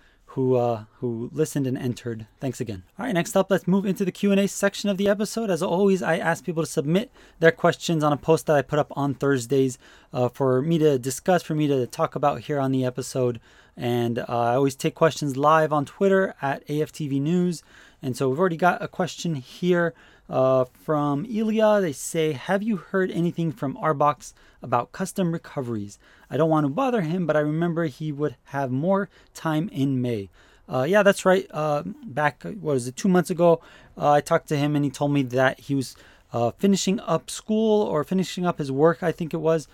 who listened and entered. Thanks again. All right, next up, let's move into the Q&A section of the episode. As always, I ask people to submit their questions on a post that I put up on Thursdays for me to discuss, for me to talk about here on the episode. And I always take questions live on Twitter at AFTV News. And so we've already got a question here from Ilya. They say, have you heard anything from Arbox about custom recoveries? I don't want to bother him, but I remember he would have more time in May. Yeah, that's right. Back, 2 months ago, I talked to him and he told me that he was finishing up school or finishing up his work, I think it was,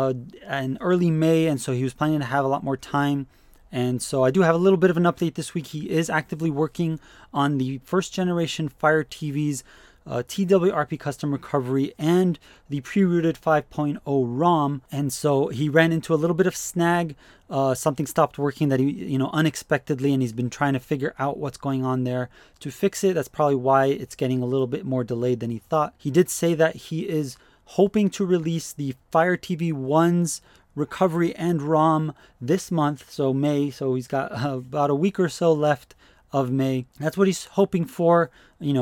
in early May. And so he was planning to have a lot more time. And so I do have a little bit of an update this week. He is actively working on the first generation Fire TV's TWRP custom recovery and the pre-rooted 5.0 ROM. And so he ran into a little bit of snag. Something stopped working that he, unexpectedly, and he's been trying to figure out what's going on there to fix it. That's probably why it's getting a little bit more delayed than he thought. He did say that he is hoping to release the Fire TV 1's recovery and ROM this month, so May. So he's got about a week or so left of May. That's what he's hoping for.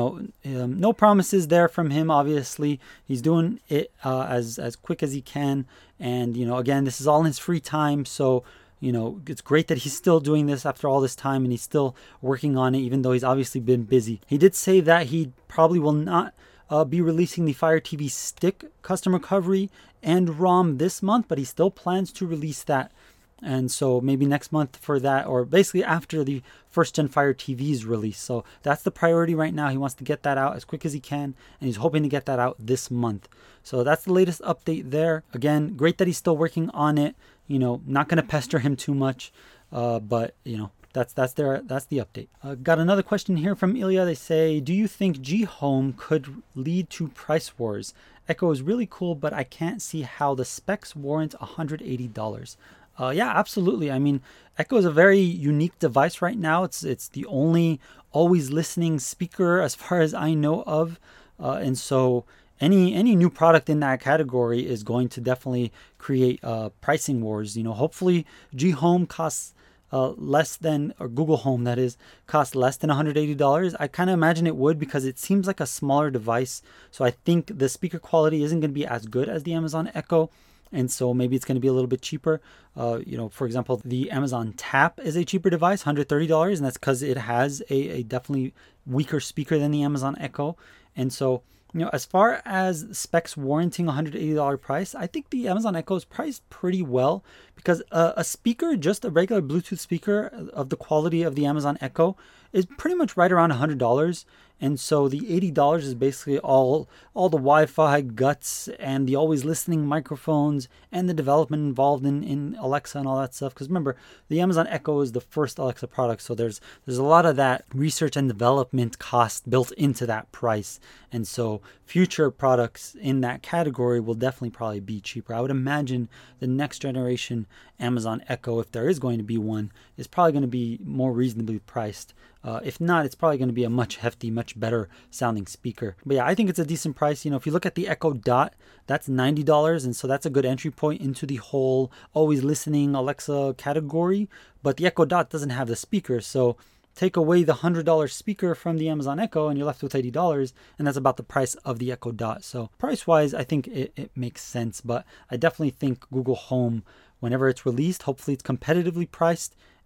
No promises there from him. Obviously, he's doing it as quick as he can. And again, this is all in his free time. So it's great that he's still doing this after all this time, and he's still working on it, even though he's obviously been busy. He did say that he probably will not be releasing the Fire TV Stick custom recovery and ROM this month, but he still plans to release that. And so maybe next month for that, or basically after the first gen Fire TV's release. So that's the priority right now. He wants to get that out as quick as he can, and he's hoping to get that out this month. So that's the latest update there. Again, great that he's still working on it. Not going to pester him too much, but that's the update. Got another question here from Ilya. They say, do you think G Home could lead to price wars? Echo is really cool, but I can't see how the specs warrant $180. Yeah, absolutely. I mean, Echo is a very unique device right now. It's the only always listening speaker as far as I know of. And so any new product in that category is going to definitely create pricing wars. Hopefully G Home costs less than, or Google Home that is, costs less than $180. I kind of imagine it would, because it seems like a smaller device. So I think the speaker quality isn't going to be as good as the Amazon Echo. And so maybe it's going to be a little bit cheaper. For example, the Amazon Tap is a cheaper device, $130. And that's because it has a definitely weaker speaker than the Amazon Echo. And so, as far as specs warranting $180 price, I think the Amazon Echo is priced pretty well, because a speaker, just a regular Bluetooth speaker of the quality of the Amazon Echo, is pretty much right around $100. And so the $80 is basically all the Wi-Fi guts and the always listening microphones and the development involved in Alexa and all that stuff. Because remember, the Amazon Echo is the first Alexa product, so there's a lot of that research and development cost built into that price. And so future products in that category will definitely probably be cheaper. I would imagine the next generation Amazon Echo, if there is going to be one, is probably going to be more reasonably priced. If not, it's probably going to be a much better sounding speaker. But yeah, I think it's a decent price. If you look at the Echo Dot, that's $90. And so that's a good entry point into the whole always listening Alexa category. But the Echo Dot doesn't have the speaker. So take away the $100 speaker from the Amazon Echo and you're left with $80. And that's about the price of the Echo Dot. So price wise, I think it makes sense. But I definitely think Google Home, whenever it's released, hopefully it's competitively priced.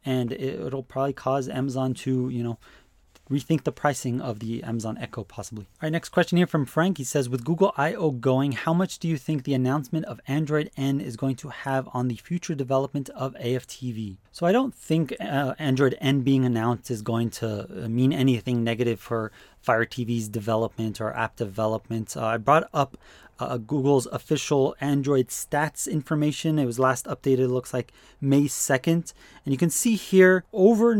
and it'll probably cause Amazon to, rethink the pricing of the Amazon Echo possibly. All right, next question here from Frank. He says, with Google I/O going, how much do you think the announcement of Android N is going to have on the future development of AFTV? So I don't think Android N being announced is going to mean anything negative for Fire TV's development or app development. I brought up Google's official Android stats information. It was last updated, it looks like May 2nd. And you can see here over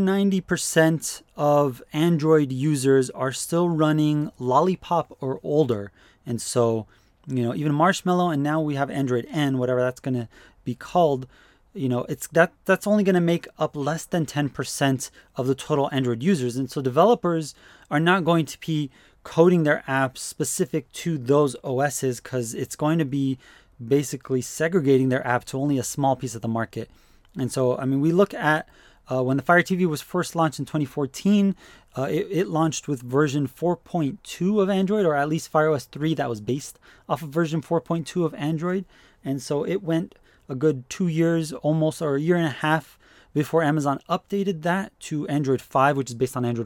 90% of Android users are still running Lollipop or older. And so, even Marshmallow, and now we have Android N, whatever that's going to be called, it's that's only going to make up less than 10% of the total Android users. And so developers are not going to be coding their apps specific to those OSs, because it's going to be basically segregating their app to only a small piece of the market. And so, we look at when the Fire TV was first launched in 2014, it launched with version 4.2 of Android, or at least Fire OS 3 that was based off of version 4.2 of Android. And so it went a good 2 years almost, or a year and a half, before Amazon updated that to Android 5, which is based on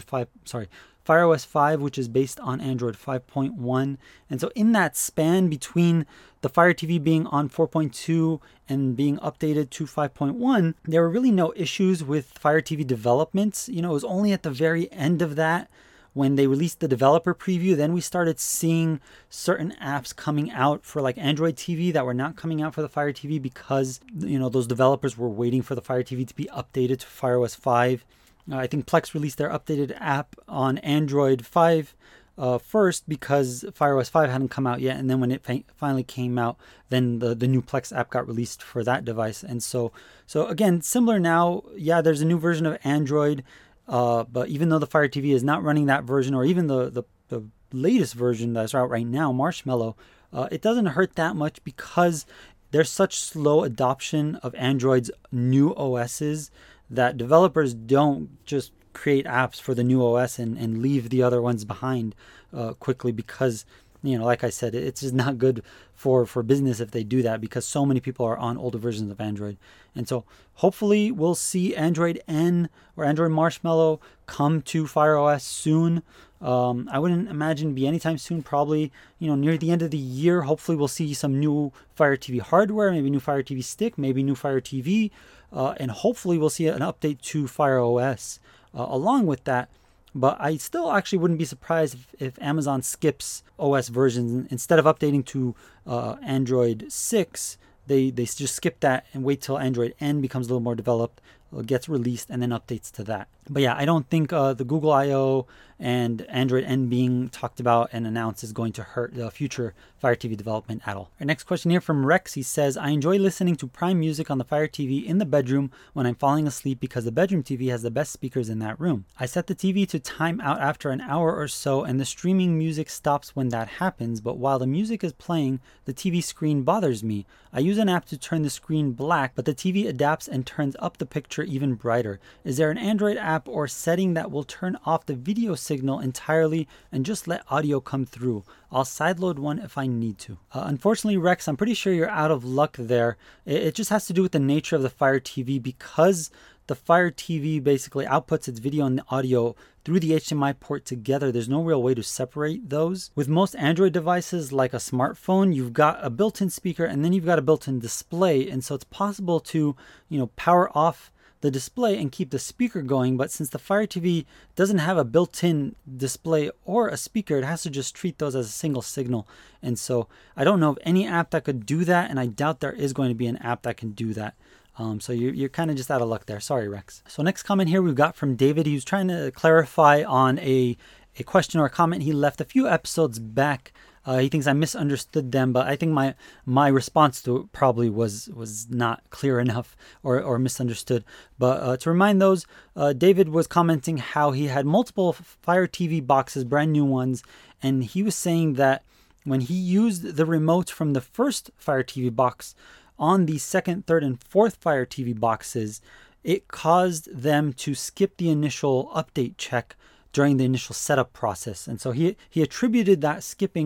Fire OS 5, which is based on Android 5.1. And so in that span between the Fire TV being on 4.2 and being updated to 5.1, there were really no issues with Fire TV development. It was only at the very end of that, when they released the developer preview, then we started seeing certain apps coming out for like Android TV that were not coming out for the Fire TV, because those developers were waiting for the Fire TV to be updated to Fire OS 5. I think Plex released their updated app on Android 5 first, because Fire OS 5 hadn't come out yet. And then when it finally came out, then the new Plex app got released for that device. And so again, similar now. Yeah, there's a new version of Android, but even though the Fire TV is not running that version, or even the latest version that's out right now, Marshmallow, it doesn't hurt that much, because there's such slow adoption of Android's new OSs that developers don't just create apps for the new OS and leave the other ones behind quickly, because like I said, it's just not good for business if they do that, because so many people are on older versions of Android. And so hopefully we'll see Android N or Android Marshmallow come to Fire OS soon. I wouldn't imagine be anytime soon, probably near the end of the year. Hopefully we'll see some new Fire TV hardware, maybe new Fire TV stick, maybe new Fire TV, and hopefully we'll see an update to Fire OS along with that. But I still actually wouldn't be surprised if Amazon skips OS versions. Instead of updating to Android 6, they just skip that and wait till Android N becomes a little more developed, gets released, and then updates to that. But yeah, I don't think the Google I/O and Android N being talked about and announced is going to hurt the future Fire TV development at all. Our next question here from Rex. He says, I enjoy listening to Prime Music on the Fire TV in the bedroom when I'm falling asleep, because the bedroom TV has the best speakers in that room. I set the TV to time out after an hour or so, and the streaming music stops when that happens, but while the music is playing, the TV screen bothers me. I use an app to turn the screen black, but the TV adapts and turns up the picture even brighter. Is there an Android app or setting that will turn off the video signal entirely and just let audio come through? I'll sideload one if I need to. Unfortunately, Rex, I'm pretty sure you're out of luck there. It just has to do with the nature of the Fire TV, because the Fire TV basically outputs its video and the audio through the HDMI port together. There's no real way to separate those. With most Android devices, like a smartphone, you've got a built-in speaker and then you've got a built-in display. And so it's possible to, power off the display and keep the speaker going. But since the Fire TV doesn't have a built-in display or a speaker, it has to just treat those as a single signal. And so I don't know of any app that could do that, and I doubt there is going to be an app that can do that. So you're kind of just out of luck there. Sorry, Rex. So next comment here we've got from David. He was trying to clarify on a question or a comment he left a few episodes back. He thinks I misunderstood them, but I think my response to it probably was not clear enough or misunderstood. But to remind those, David was commenting how he had multiple Fire TV boxes, brand new ones, and he was saying that when he used the remote from the first Fire TV box on the second, third, and fourth Fire TV boxes, it caused them to skip the initial update check during the initial setup process. And so he attributed that skipping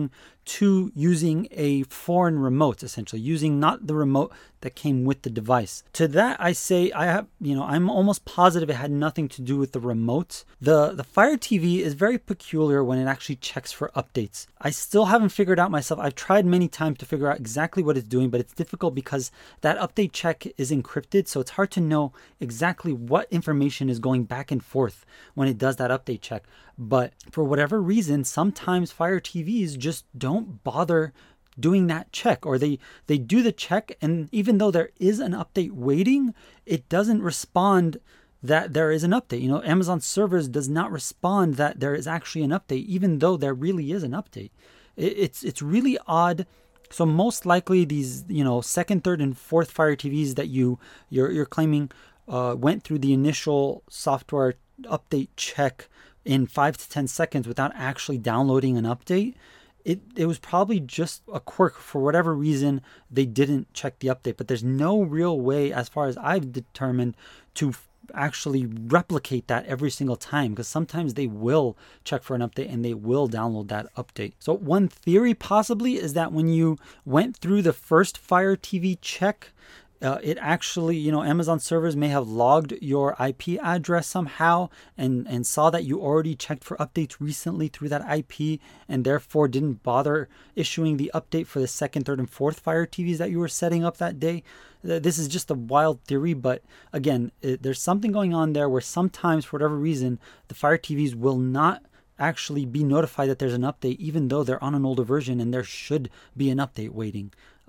to using a foreign remote, essentially using not the remote that came with the device. To that I say I'm almost positive it had nothing to do with the remote. The Fire TV is very peculiar when it actually checks for updates. I still haven't figured out myself. I've tried many times to figure out exactly what it's doing, but it's difficult because that update check is encrypted, so it's hard to know exactly what information is going back and forth when it does that update check. But for whatever reason, sometimes Fire TVs just don't bother doing that check, or they do the check, and even though there is an update waiting, it doesn't respond that there is an update. Amazon servers does not respond that there is actually an update, even though there really is an update. It's really odd. So most likely these second, third, and fourth Fire TVs that you're claiming went through the initial software update check in 5 to 10 seconds without actually downloading an update. It was probably just a quirk. For whatever reason, they didn't check the update, but there's no real way, as far as I've determined, to actually replicate that every single time, because sometimes they will check for an update and they will download that update. So one theory possibly is that when you went through the first Fire TV check, it actually, Amazon servers may have logged your IP address somehow and saw that you already checked for updates recently through that IP, and therefore didn't bother issuing the update for the second, third, and fourth Fire TVs that you were setting up that day. This is just a wild theory, but again, there's something going on there where sometimes, for whatever reason, the Fire TVs will not actually be notified that there's an update, even though they're on an older version and there should be an update waiting.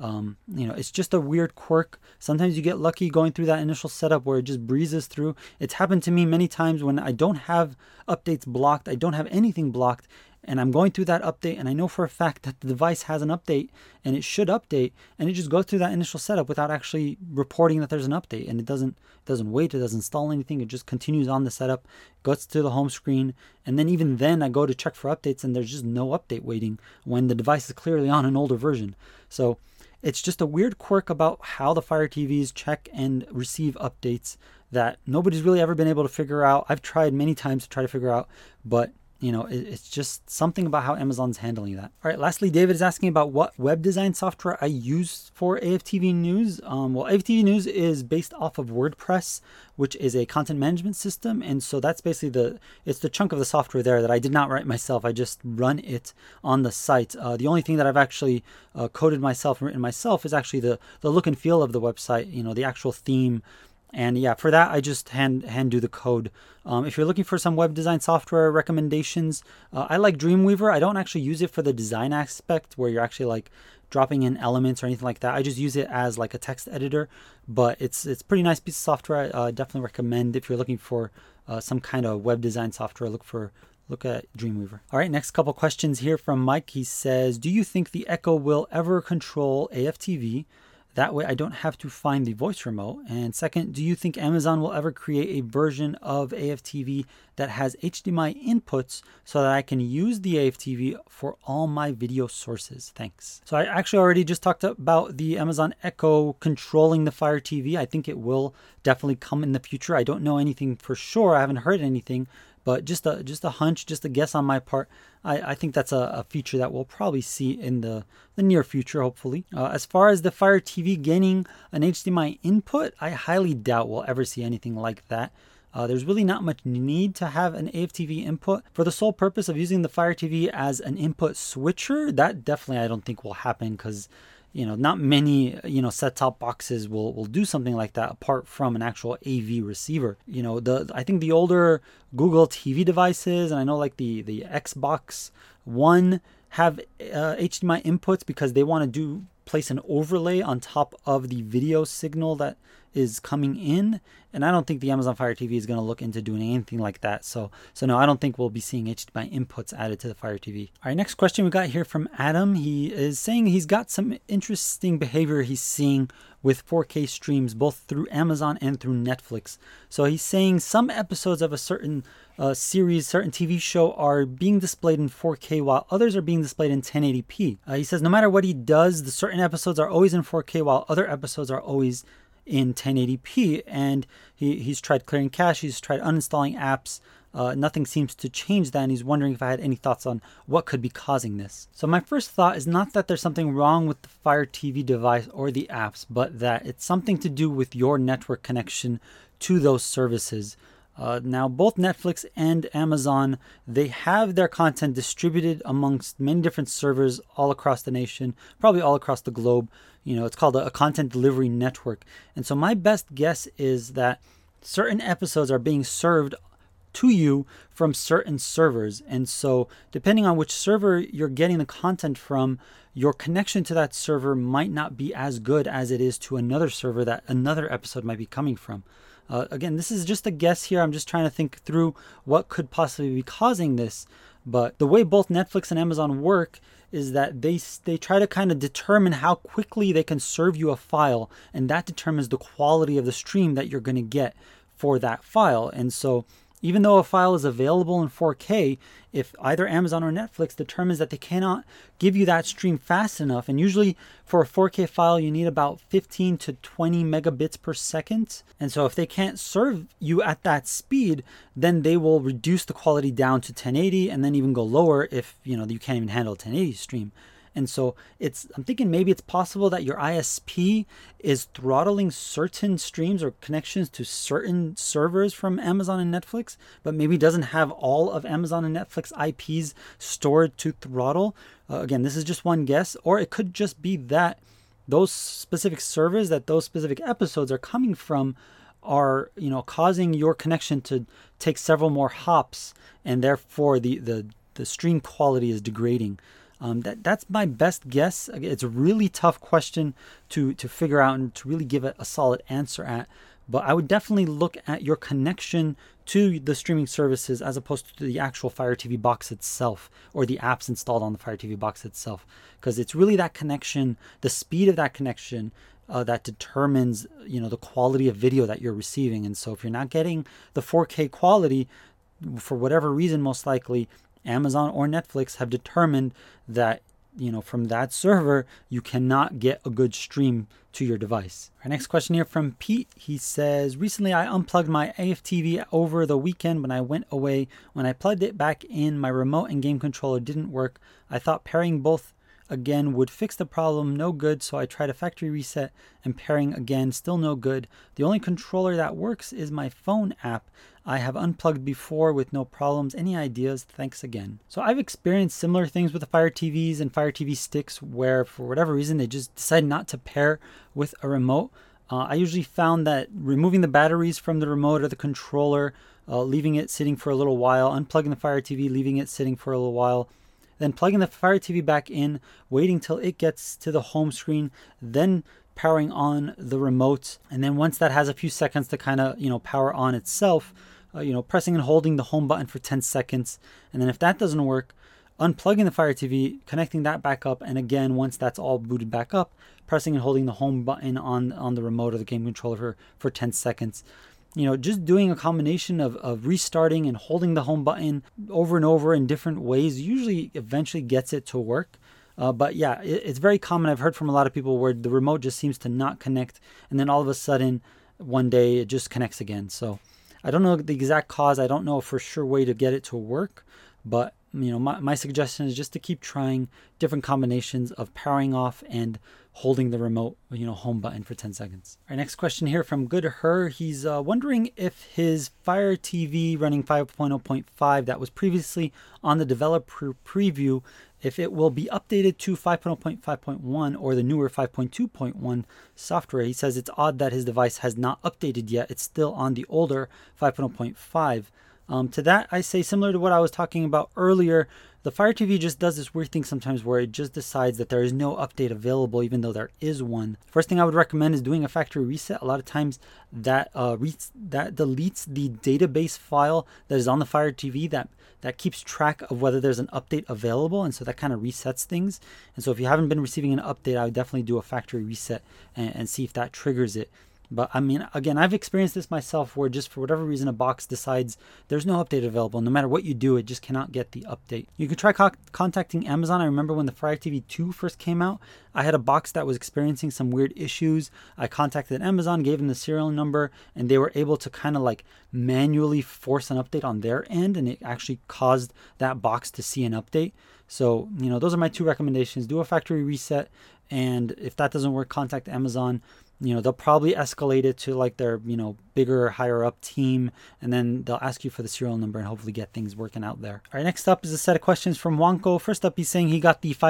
It's just a weird quirk. Sometimes you get lucky going through that initial setup where it just breezes through. It's happened to me many times when I don't have updates blocked. I don't have anything blocked, and I'm going through that update, and I know for a fact that the device has an update and it should update, and it just goes through that initial setup without actually reporting that there's an update, and it doesn't wait, it doesn't install anything, it just continues on the setup, goes to the home screen, and then even then I go to check for updates and there's just no update waiting when the device is clearly on an older version. So it's just a weird quirk about how the Fire TVs check and receive updates that nobody's really ever been able to figure out. I've tried many times to try to figure out, but it's just something about how Amazon's handling that. All right, lastly, David is asking about what web design software I use for AFTV News. Well, AFTV News is based off of WordPress, which is a content management system. And so that's basically it's the chunk of the software there that I did not write myself. I just run it on the site. The only thing that I've actually coded myself and written myself is actually the look and feel of the website, the actual theme. And yeah, for that, I just hand do the code. If you're looking for some web design software recommendations, I like Dreamweaver. I don't actually use it for the design aspect where you're actually like dropping in elements or anything like that. I just use it as like a text editor, but it's pretty nice piece of software. I definitely recommend if you're looking for some kind of web design software, look at Dreamweaver. All right, next couple questions here from Mike. He says, do you think the Echo will ever control AFTV? That way I don't have to find the voice remote. And second, do you think Amazon will ever create a version of AFTV that has HDMI inputs so that I can use the AFTV for all my video sources? Thanks. So I actually already just talked about the Amazon Echo controlling the Fire TV. I think it will definitely come in the future. I don't know anything for sure. I haven't heard anything, but just a hunch, just a guess on my part. I think that's a feature that we'll probably see in the near future, hopefully. As far as the Fire TV gaining an HDMI input, I highly doubt we'll ever see anything like that. There's really not much need to have an AFTV input for the sole purpose of using the Fire TV as an input switcher. That definitely I don't think will happen because not many, set-top boxes will do something like that apart from an actual AV receiver. I think the older Google TV devices, and I know like the Xbox One have HDMI inputs because they want to place an overlay on top of the video signal that is coming in. And I don't think the Amazon Fire TV is going to look into doing anything like that. So no, I don't think we'll be seeing HDMI inputs added to the Fire TV. All right, next question we got here from Adam. He is saying he's got some interesting behavior he's seeing with 4K streams, both through Amazon and through Netflix. So he's saying some episodes of a certain series, certain TV show are being displayed in 4K while others are being displayed in 1080p. He says no matter what he does, the certain episodes are always in 4K while other episodes are always in 1080p. And he's tried clearing cache, he's tried uninstalling apps, nothing seems to change that, and he's wondering if I had any thoughts on what could be causing this. So my first thought is not that there's something wrong with the Fire TV device or the apps, but that it's something to do with your network connection to those services. Now, both Netflix and Amazon, they have their content distributed amongst many different servers all across the nation, probably all across the globe. It's called a content delivery network. And so my best guess is that certain episodes are being served to you from certain servers. And so depending on which server you're getting the content from, your connection to that server might not be as good as it is to another server that another episode might be coming from. Again, this is just a guess here. I'm just trying to think through what could possibly be causing this. But the way both Netflix and Amazon work is that they try to kind of determine how quickly they can serve you a file, and that determines the quality of the stream that you're going to get for that file. And so even though a file is available in 4K, if either Amazon or Netflix determines that they cannot give you that stream fast enough, and usually for a 4K file, you need about 15 to 20 megabits per second. And so if they can't serve you at that speed, then they will reduce the quality down to 1080 and then even go lower if you can't even handle a 1080 stream. And so I'm thinking maybe it's possible that your ISP is throttling certain streams or connections to certain servers from Amazon and Netflix, but maybe doesn't have all of Amazon and Netflix IPs stored to throttle. Again, this is just one guess, or it could just be that those specific servers that those specific episodes are coming from are causing your connection to take several more hops, and therefore the stream quality is degrading. That's my best guess. It's a really tough question to figure out and to really give it a solid answer at. But I would definitely look at your connection to the streaming services as opposed to the actual Fire TV box itself or the apps installed on the Fire TV box itself. Because it's really that connection, the speed of that connection, that determines the quality of video that you're receiving. And so if you're not getting the 4K quality, for whatever reason, most likely Amazon or Netflix have determined that from that server you cannot get a good stream to your device. Our next question here from Pete. He says, recently I unplugged my AFTV over the weekend when I went away. When I plugged it back in, my remote and game controller didn't work. I thought pairing both again would fix the problem. No good. So I tried a factory reset and pairing again, still no good. The only controller that works is my phone app. I have unplugged before with no problems. Any ideas? Thanks again. So I've experienced similar things with the Fire TVs and Fire TV sticks where for whatever reason they just decide not to pair with a remote. I usually found that removing the batteries from the remote or the controller, leaving it sitting for a little while, unplugging the Fire TV, leaving it sitting for a little while, then plugging the Fire TV back in, waiting till it gets to the home screen, then powering on the remote. And then once that has a few seconds to kind of, power on itself, pressing and holding the home button for 10 seconds. And then if that doesn't work, unplugging the Fire TV, connecting that back up. And again, once that's all booted back up, pressing and holding the home button on the remote or the game controller for 10 seconds. Just doing a combination of restarting and holding the home button over and over in different ways usually eventually gets it to work. But yeah, it's very common. I've heard from a lot of people where the remote just seems to not connect. And then all of a sudden, one day it just connects again. So I don't know the exact cause. I don't know a for sure way to get it to work. But my suggestion is just to keep trying different combinations of powering off and holding the remote, home button for 10 seconds. Our next question here from Good Her. He's wondering if his Fire TV running 5.0.5 that was previously on the developer preview, if it will be updated to 5.0.5.1 or the newer 5.2.1 software. He says it's odd that his device has not updated yet. It's still on the older 5.0.5. To that, I say similar to what I was talking about earlier, the Fire TV just does this weird thing sometimes where it just decides that there is no update available even though there is one. First thing I would recommend is doing a factory reset. A lot of times that deletes the database file that is on the Fire TV that keeps track of whether there's an update available, and so that kind of resets things. And so if you haven't been receiving an update, I would definitely do a factory reset and see if that triggers it. But I mean, again, I've experienced this myself where just for whatever reason, a box decides there's no update available. No matter what you do, it just cannot get the update. You could try contacting Amazon. I remember when the Fire TV 2 first came out, I had a box that was experiencing some weird issues. I contacted Amazon, gave them the serial number, and they were able to kind of like manually force an update on their end, and it actually caused that box to see an update. So, those are my two recommendations. Do a factory reset, and if that doesn't work, contact Amazon. They'll probably escalate it to like their, bigger, higher up team, and then they'll ask you for the serial number and hopefully get things working out there. All right, next up is a set of questions from Wanko. First up, he's saying he got the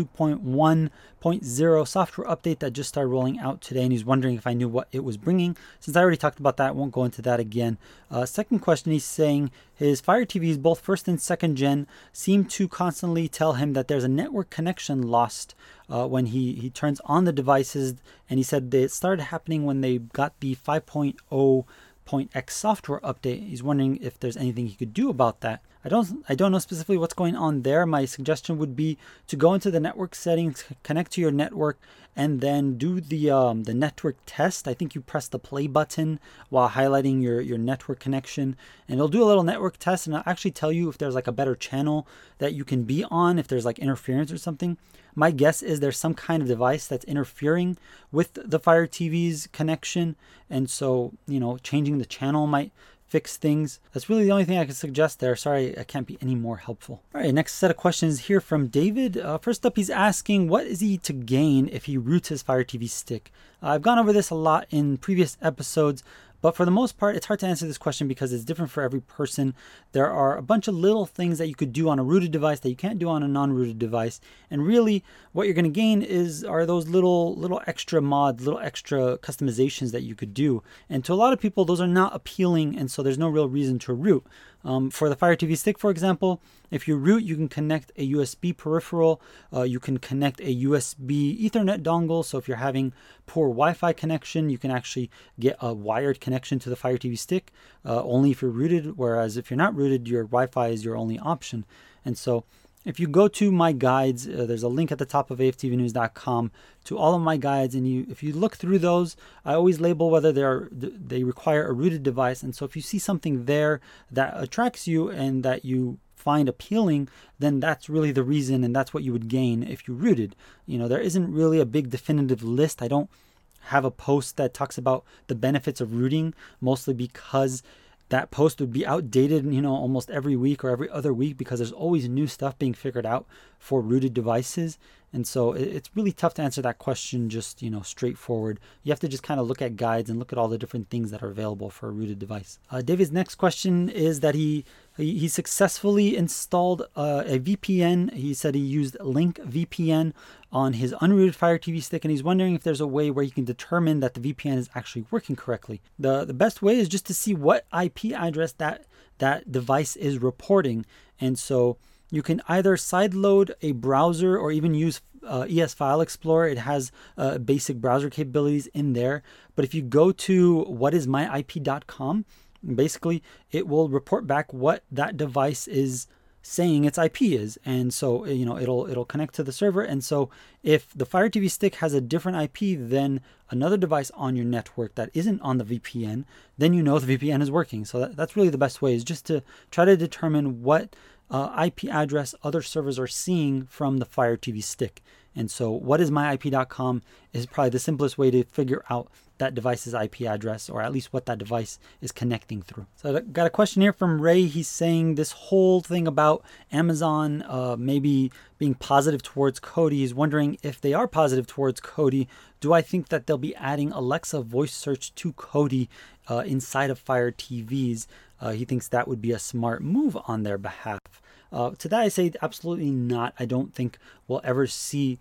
5.2.1.0 software update that just started rolling out today, and he's wondering if I knew what it was bringing. Since I already talked about that, I won't go into that again. Second question, he's saying his Fire TVs, both first and second gen, seem to constantly tell him that there's a network connection lost when he turns on the devices, and he said that it started happening when they got the 5.0.x software update. He's wondering if there's anything he could do about that. I don't know specifically what's going on there. My suggestion would be to go into the network settings, connect to your network, and then do the network test. I think you press the play button while highlighting your network connection, and it'll do a little network test, and it'll actually tell you if there's like a better channel that you can be on, if there's like interference or something. My guess is there's some kind of device that's interfering with the Fire TV's connection, and so changing the channel might fix things. That's really the only thing I can suggest there. Sorry, I can't be any more helpful. All right, next set of questions here from David. First up, he's asking, what is he to gain if he roots his Fire TV stick? I've gone over this a lot in previous episodes, but for the most part, it's hard to answer this question because it's different for every person. There are a bunch of little things that you could do on a rooted device that you can't do on a non-rooted device. And really, what you're going to gain are those little extra mods, little extra customizations that you could do. And to a lot of people, those are not appealing, and so there's no real reason to root. For the Fire TV stick, for example, if you root, you can connect a USB peripheral. You can connect a USB Ethernet dongle. So if you're having poor Wi-Fi connection, you can actually get a wired connection to the Fire TV stick, only if you're rooted. Whereas if you're not rooted, your Wi-Fi is your only option. And so if you go to my guides, there's a link at the top of aftvnews.com to all of my guides, and if you look through those, I always label whether they require a rooted device. And so if you see something there that attracts you and that you find appealing, then that's really the reason, and that's what you would gain if you rooted. There isn't really a big definitive list. I don't have a post that talks about the benefits of rooting, mostly because that post would be outdated, almost every week or every other week, because there's always new stuff being figured out for rooted devices. And so it's really tough to answer that question just, straightforward. You have to just kind of look at guides and look at all the different things that are available for a rooted device. David's next question is that he successfully installed a VPN. He said he used Link VPN on his unrooted Fire TV stick, and he's wondering if there's a way where you can determine that the VPN is actually working correctly. The best way is just to see what IP address that device is reporting. And so you can either sideload a browser or even use ES File Explorer. It has basic browser capabilities in there. But if you go to whatismyip.com, basically it will report back what that device is saying its IP is. And so, it'll connect to the server. And so if the Fire TV stick has a different IP than another device on your network that isn't on the VPN, then the VPN is working. So that's really the best way, is just to try to determine what IP address other servers are seeing from the Fire TV stick. And so whatismyip.com is probably the simplest way to figure out that device's IP address, or at least what that device is connecting through. So I got a question here from Ray. He's saying this whole thing about Amazon maybe being positive towards Kodi. He's wondering if they are positive towards Kodi, do I think that they'll be adding Alexa voice search to Kodi inside of Fire TVs? He thinks that would be a smart move on their behalf. To that I say absolutely not. I don't think we'll ever see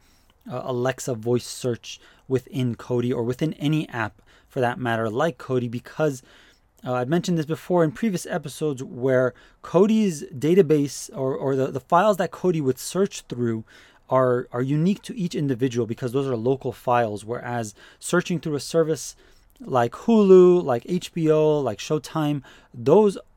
Alexa voice search within Kodi, or within any app for that matter like Kodi, because I've mentioned this before in previous episodes, where Kodi's database or the files that Kodi would search through are unique to each individual, because those are local files, whereas searching through a service like Hulu, like HBO, like Showtime, those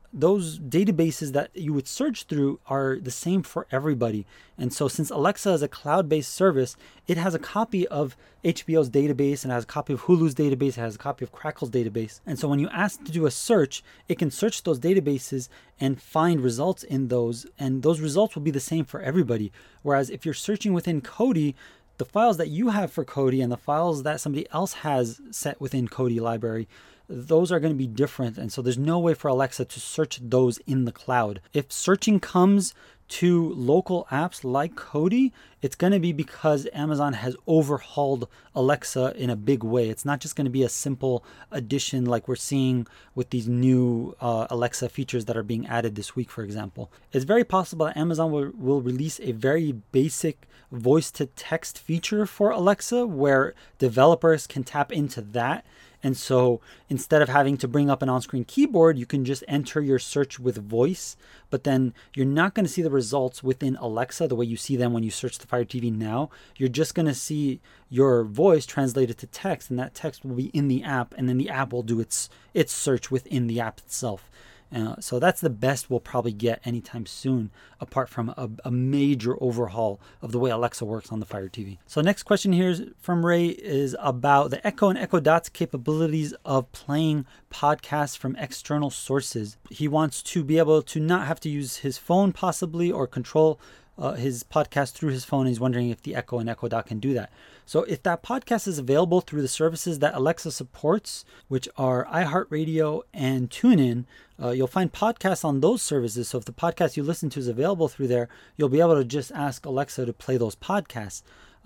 those databases that you would search through are the same for everybody. And so since Alexa is a cloud-based service, it has a copy of HBO's database and has a copy of Hulu's database, it has a copy of Crackle's database. And so when you ask to do a search, it can search those databases and find results in those, and those results will be the same for everybody. Whereas if you're searching within Kodi, the files that you have for Kodi and the files that somebody else has set within Kodi library, those are going to be different. And so there's no way for Alexa to search those in the cloud. If searching comes to local apps like Kodi, it's going to be because Amazon has overhauled Alexa in a big way. It's not just going to be a simple addition like we're seeing with these new Alexa features that are being added this week, for example. It's very possible that Amazon will release a very basic voice-to-text feature for Alexa where developers can tap into that. And so instead of having to bring up an on-screen keyboard, you can just enter your search with voice, but then you're not going to see the results within Alexa the way you see them when you search the Fire TV now. You're just going to see your voice translated to text, and that text will be in the app, and then the app will do its search within the app itself. So that's the best we'll probably get anytime soon, apart from a major overhaul of the way Alexa works on the Fire TV. So next question here from Ray is about the Echo and Echo Dot's capabilities of playing podcasts from external sources. He wants to be able to not have to use his phone possibly or control his podcast through his phone. He's wondering if the Echo and Echo Dot can do that. So if that podcast is available through the services that Alexa supports, which are iHeartRadio and TuneIn, you'll find podcasts on those services. So if the podcast you listen to is available through there, you'll be able to just ask Alexa to play those podcasts.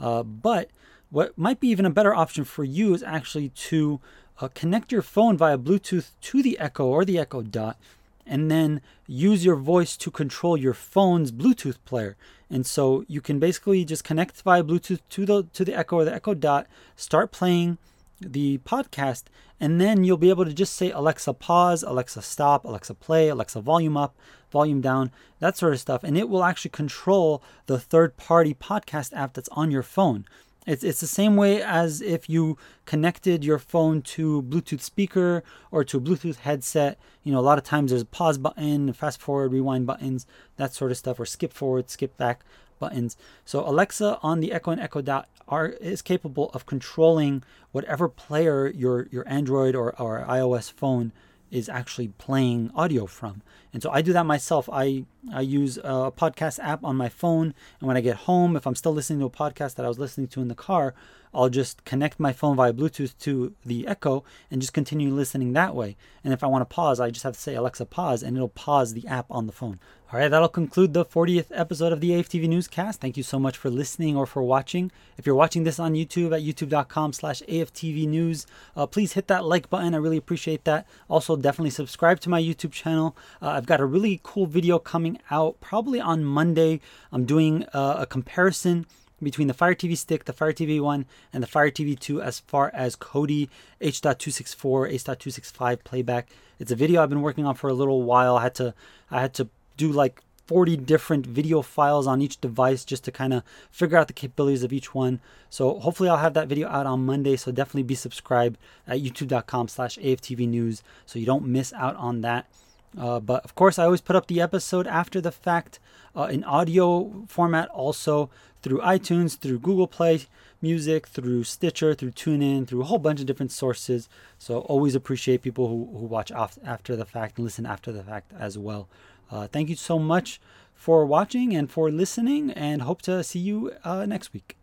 But what might be even a better option for you is actually to connect your phone via Bluetooth to the Echo or the Echo Dot, and then use your voice to control your phone's Bluetooth player. And so you can basically just connect via Bluetooth to the Echo or the Echo Dot, start playing the podcast, and then you'll be able to just say Alexa pause, Alexa stop, Alexa play, Alexa volume up, volume down, that sort of stuff. And it will actually control the third-party podcast app that's on your phone. It's the same way as if you connected your phone to Bluetooth speaker or to a Bluetooth headset. You know, a lot of times there's a pause button, fast forward, rewind buttons, that sort of stuff, or skip forward, skip back buttons. So Alexa on the Echo and Echo Dot is capable of controlling whatever player your Android or iOS phone is actually playing audio from. And so I do that myself. I use a podcast app on my phone, and when I get home, if I'm still listening to a podcast that I was listening to in the car, I'll just connect my phone via Bluetooth to the Echo and just continue listening that way. And if I want to pause, I just have to say Alexa pause, and it'll pause the app on the phone. All right, that'll conclude the 40th episode of the AFTV Newscast. Thank you so much for listening or for watching. If you're watching this on YouTube at youtube.com/AFTVnews, please hit that like button. I really appreciate that. Also, definitely subscribe to my YouTube channel. I've got a really cool video coming out probably on Monday. I'm doing a comparison between the Fire TV Stick, the Fire TV 1, and the Fire TV 2 as far as Kodi H.264, H.265 playback. It's a video I've been working on for a little while. I had to do like 40 different video files on each device just to kind of figure out the capabilities of each one. So hopefully I'll have that video out on Monday. So definitely be subscribed at youtube.com/AFTVnews so you don't miss out on that. But of course, I always put up the episode after the fact in audio format, also through iTunes, through Google Play Music, through Stitcher, through TuneIn, through a whole bunch of different sources. So always appreciate people who watch after the fact and listen after the fact as well. Thank you so much for watching and for listening, and hope to see you next week.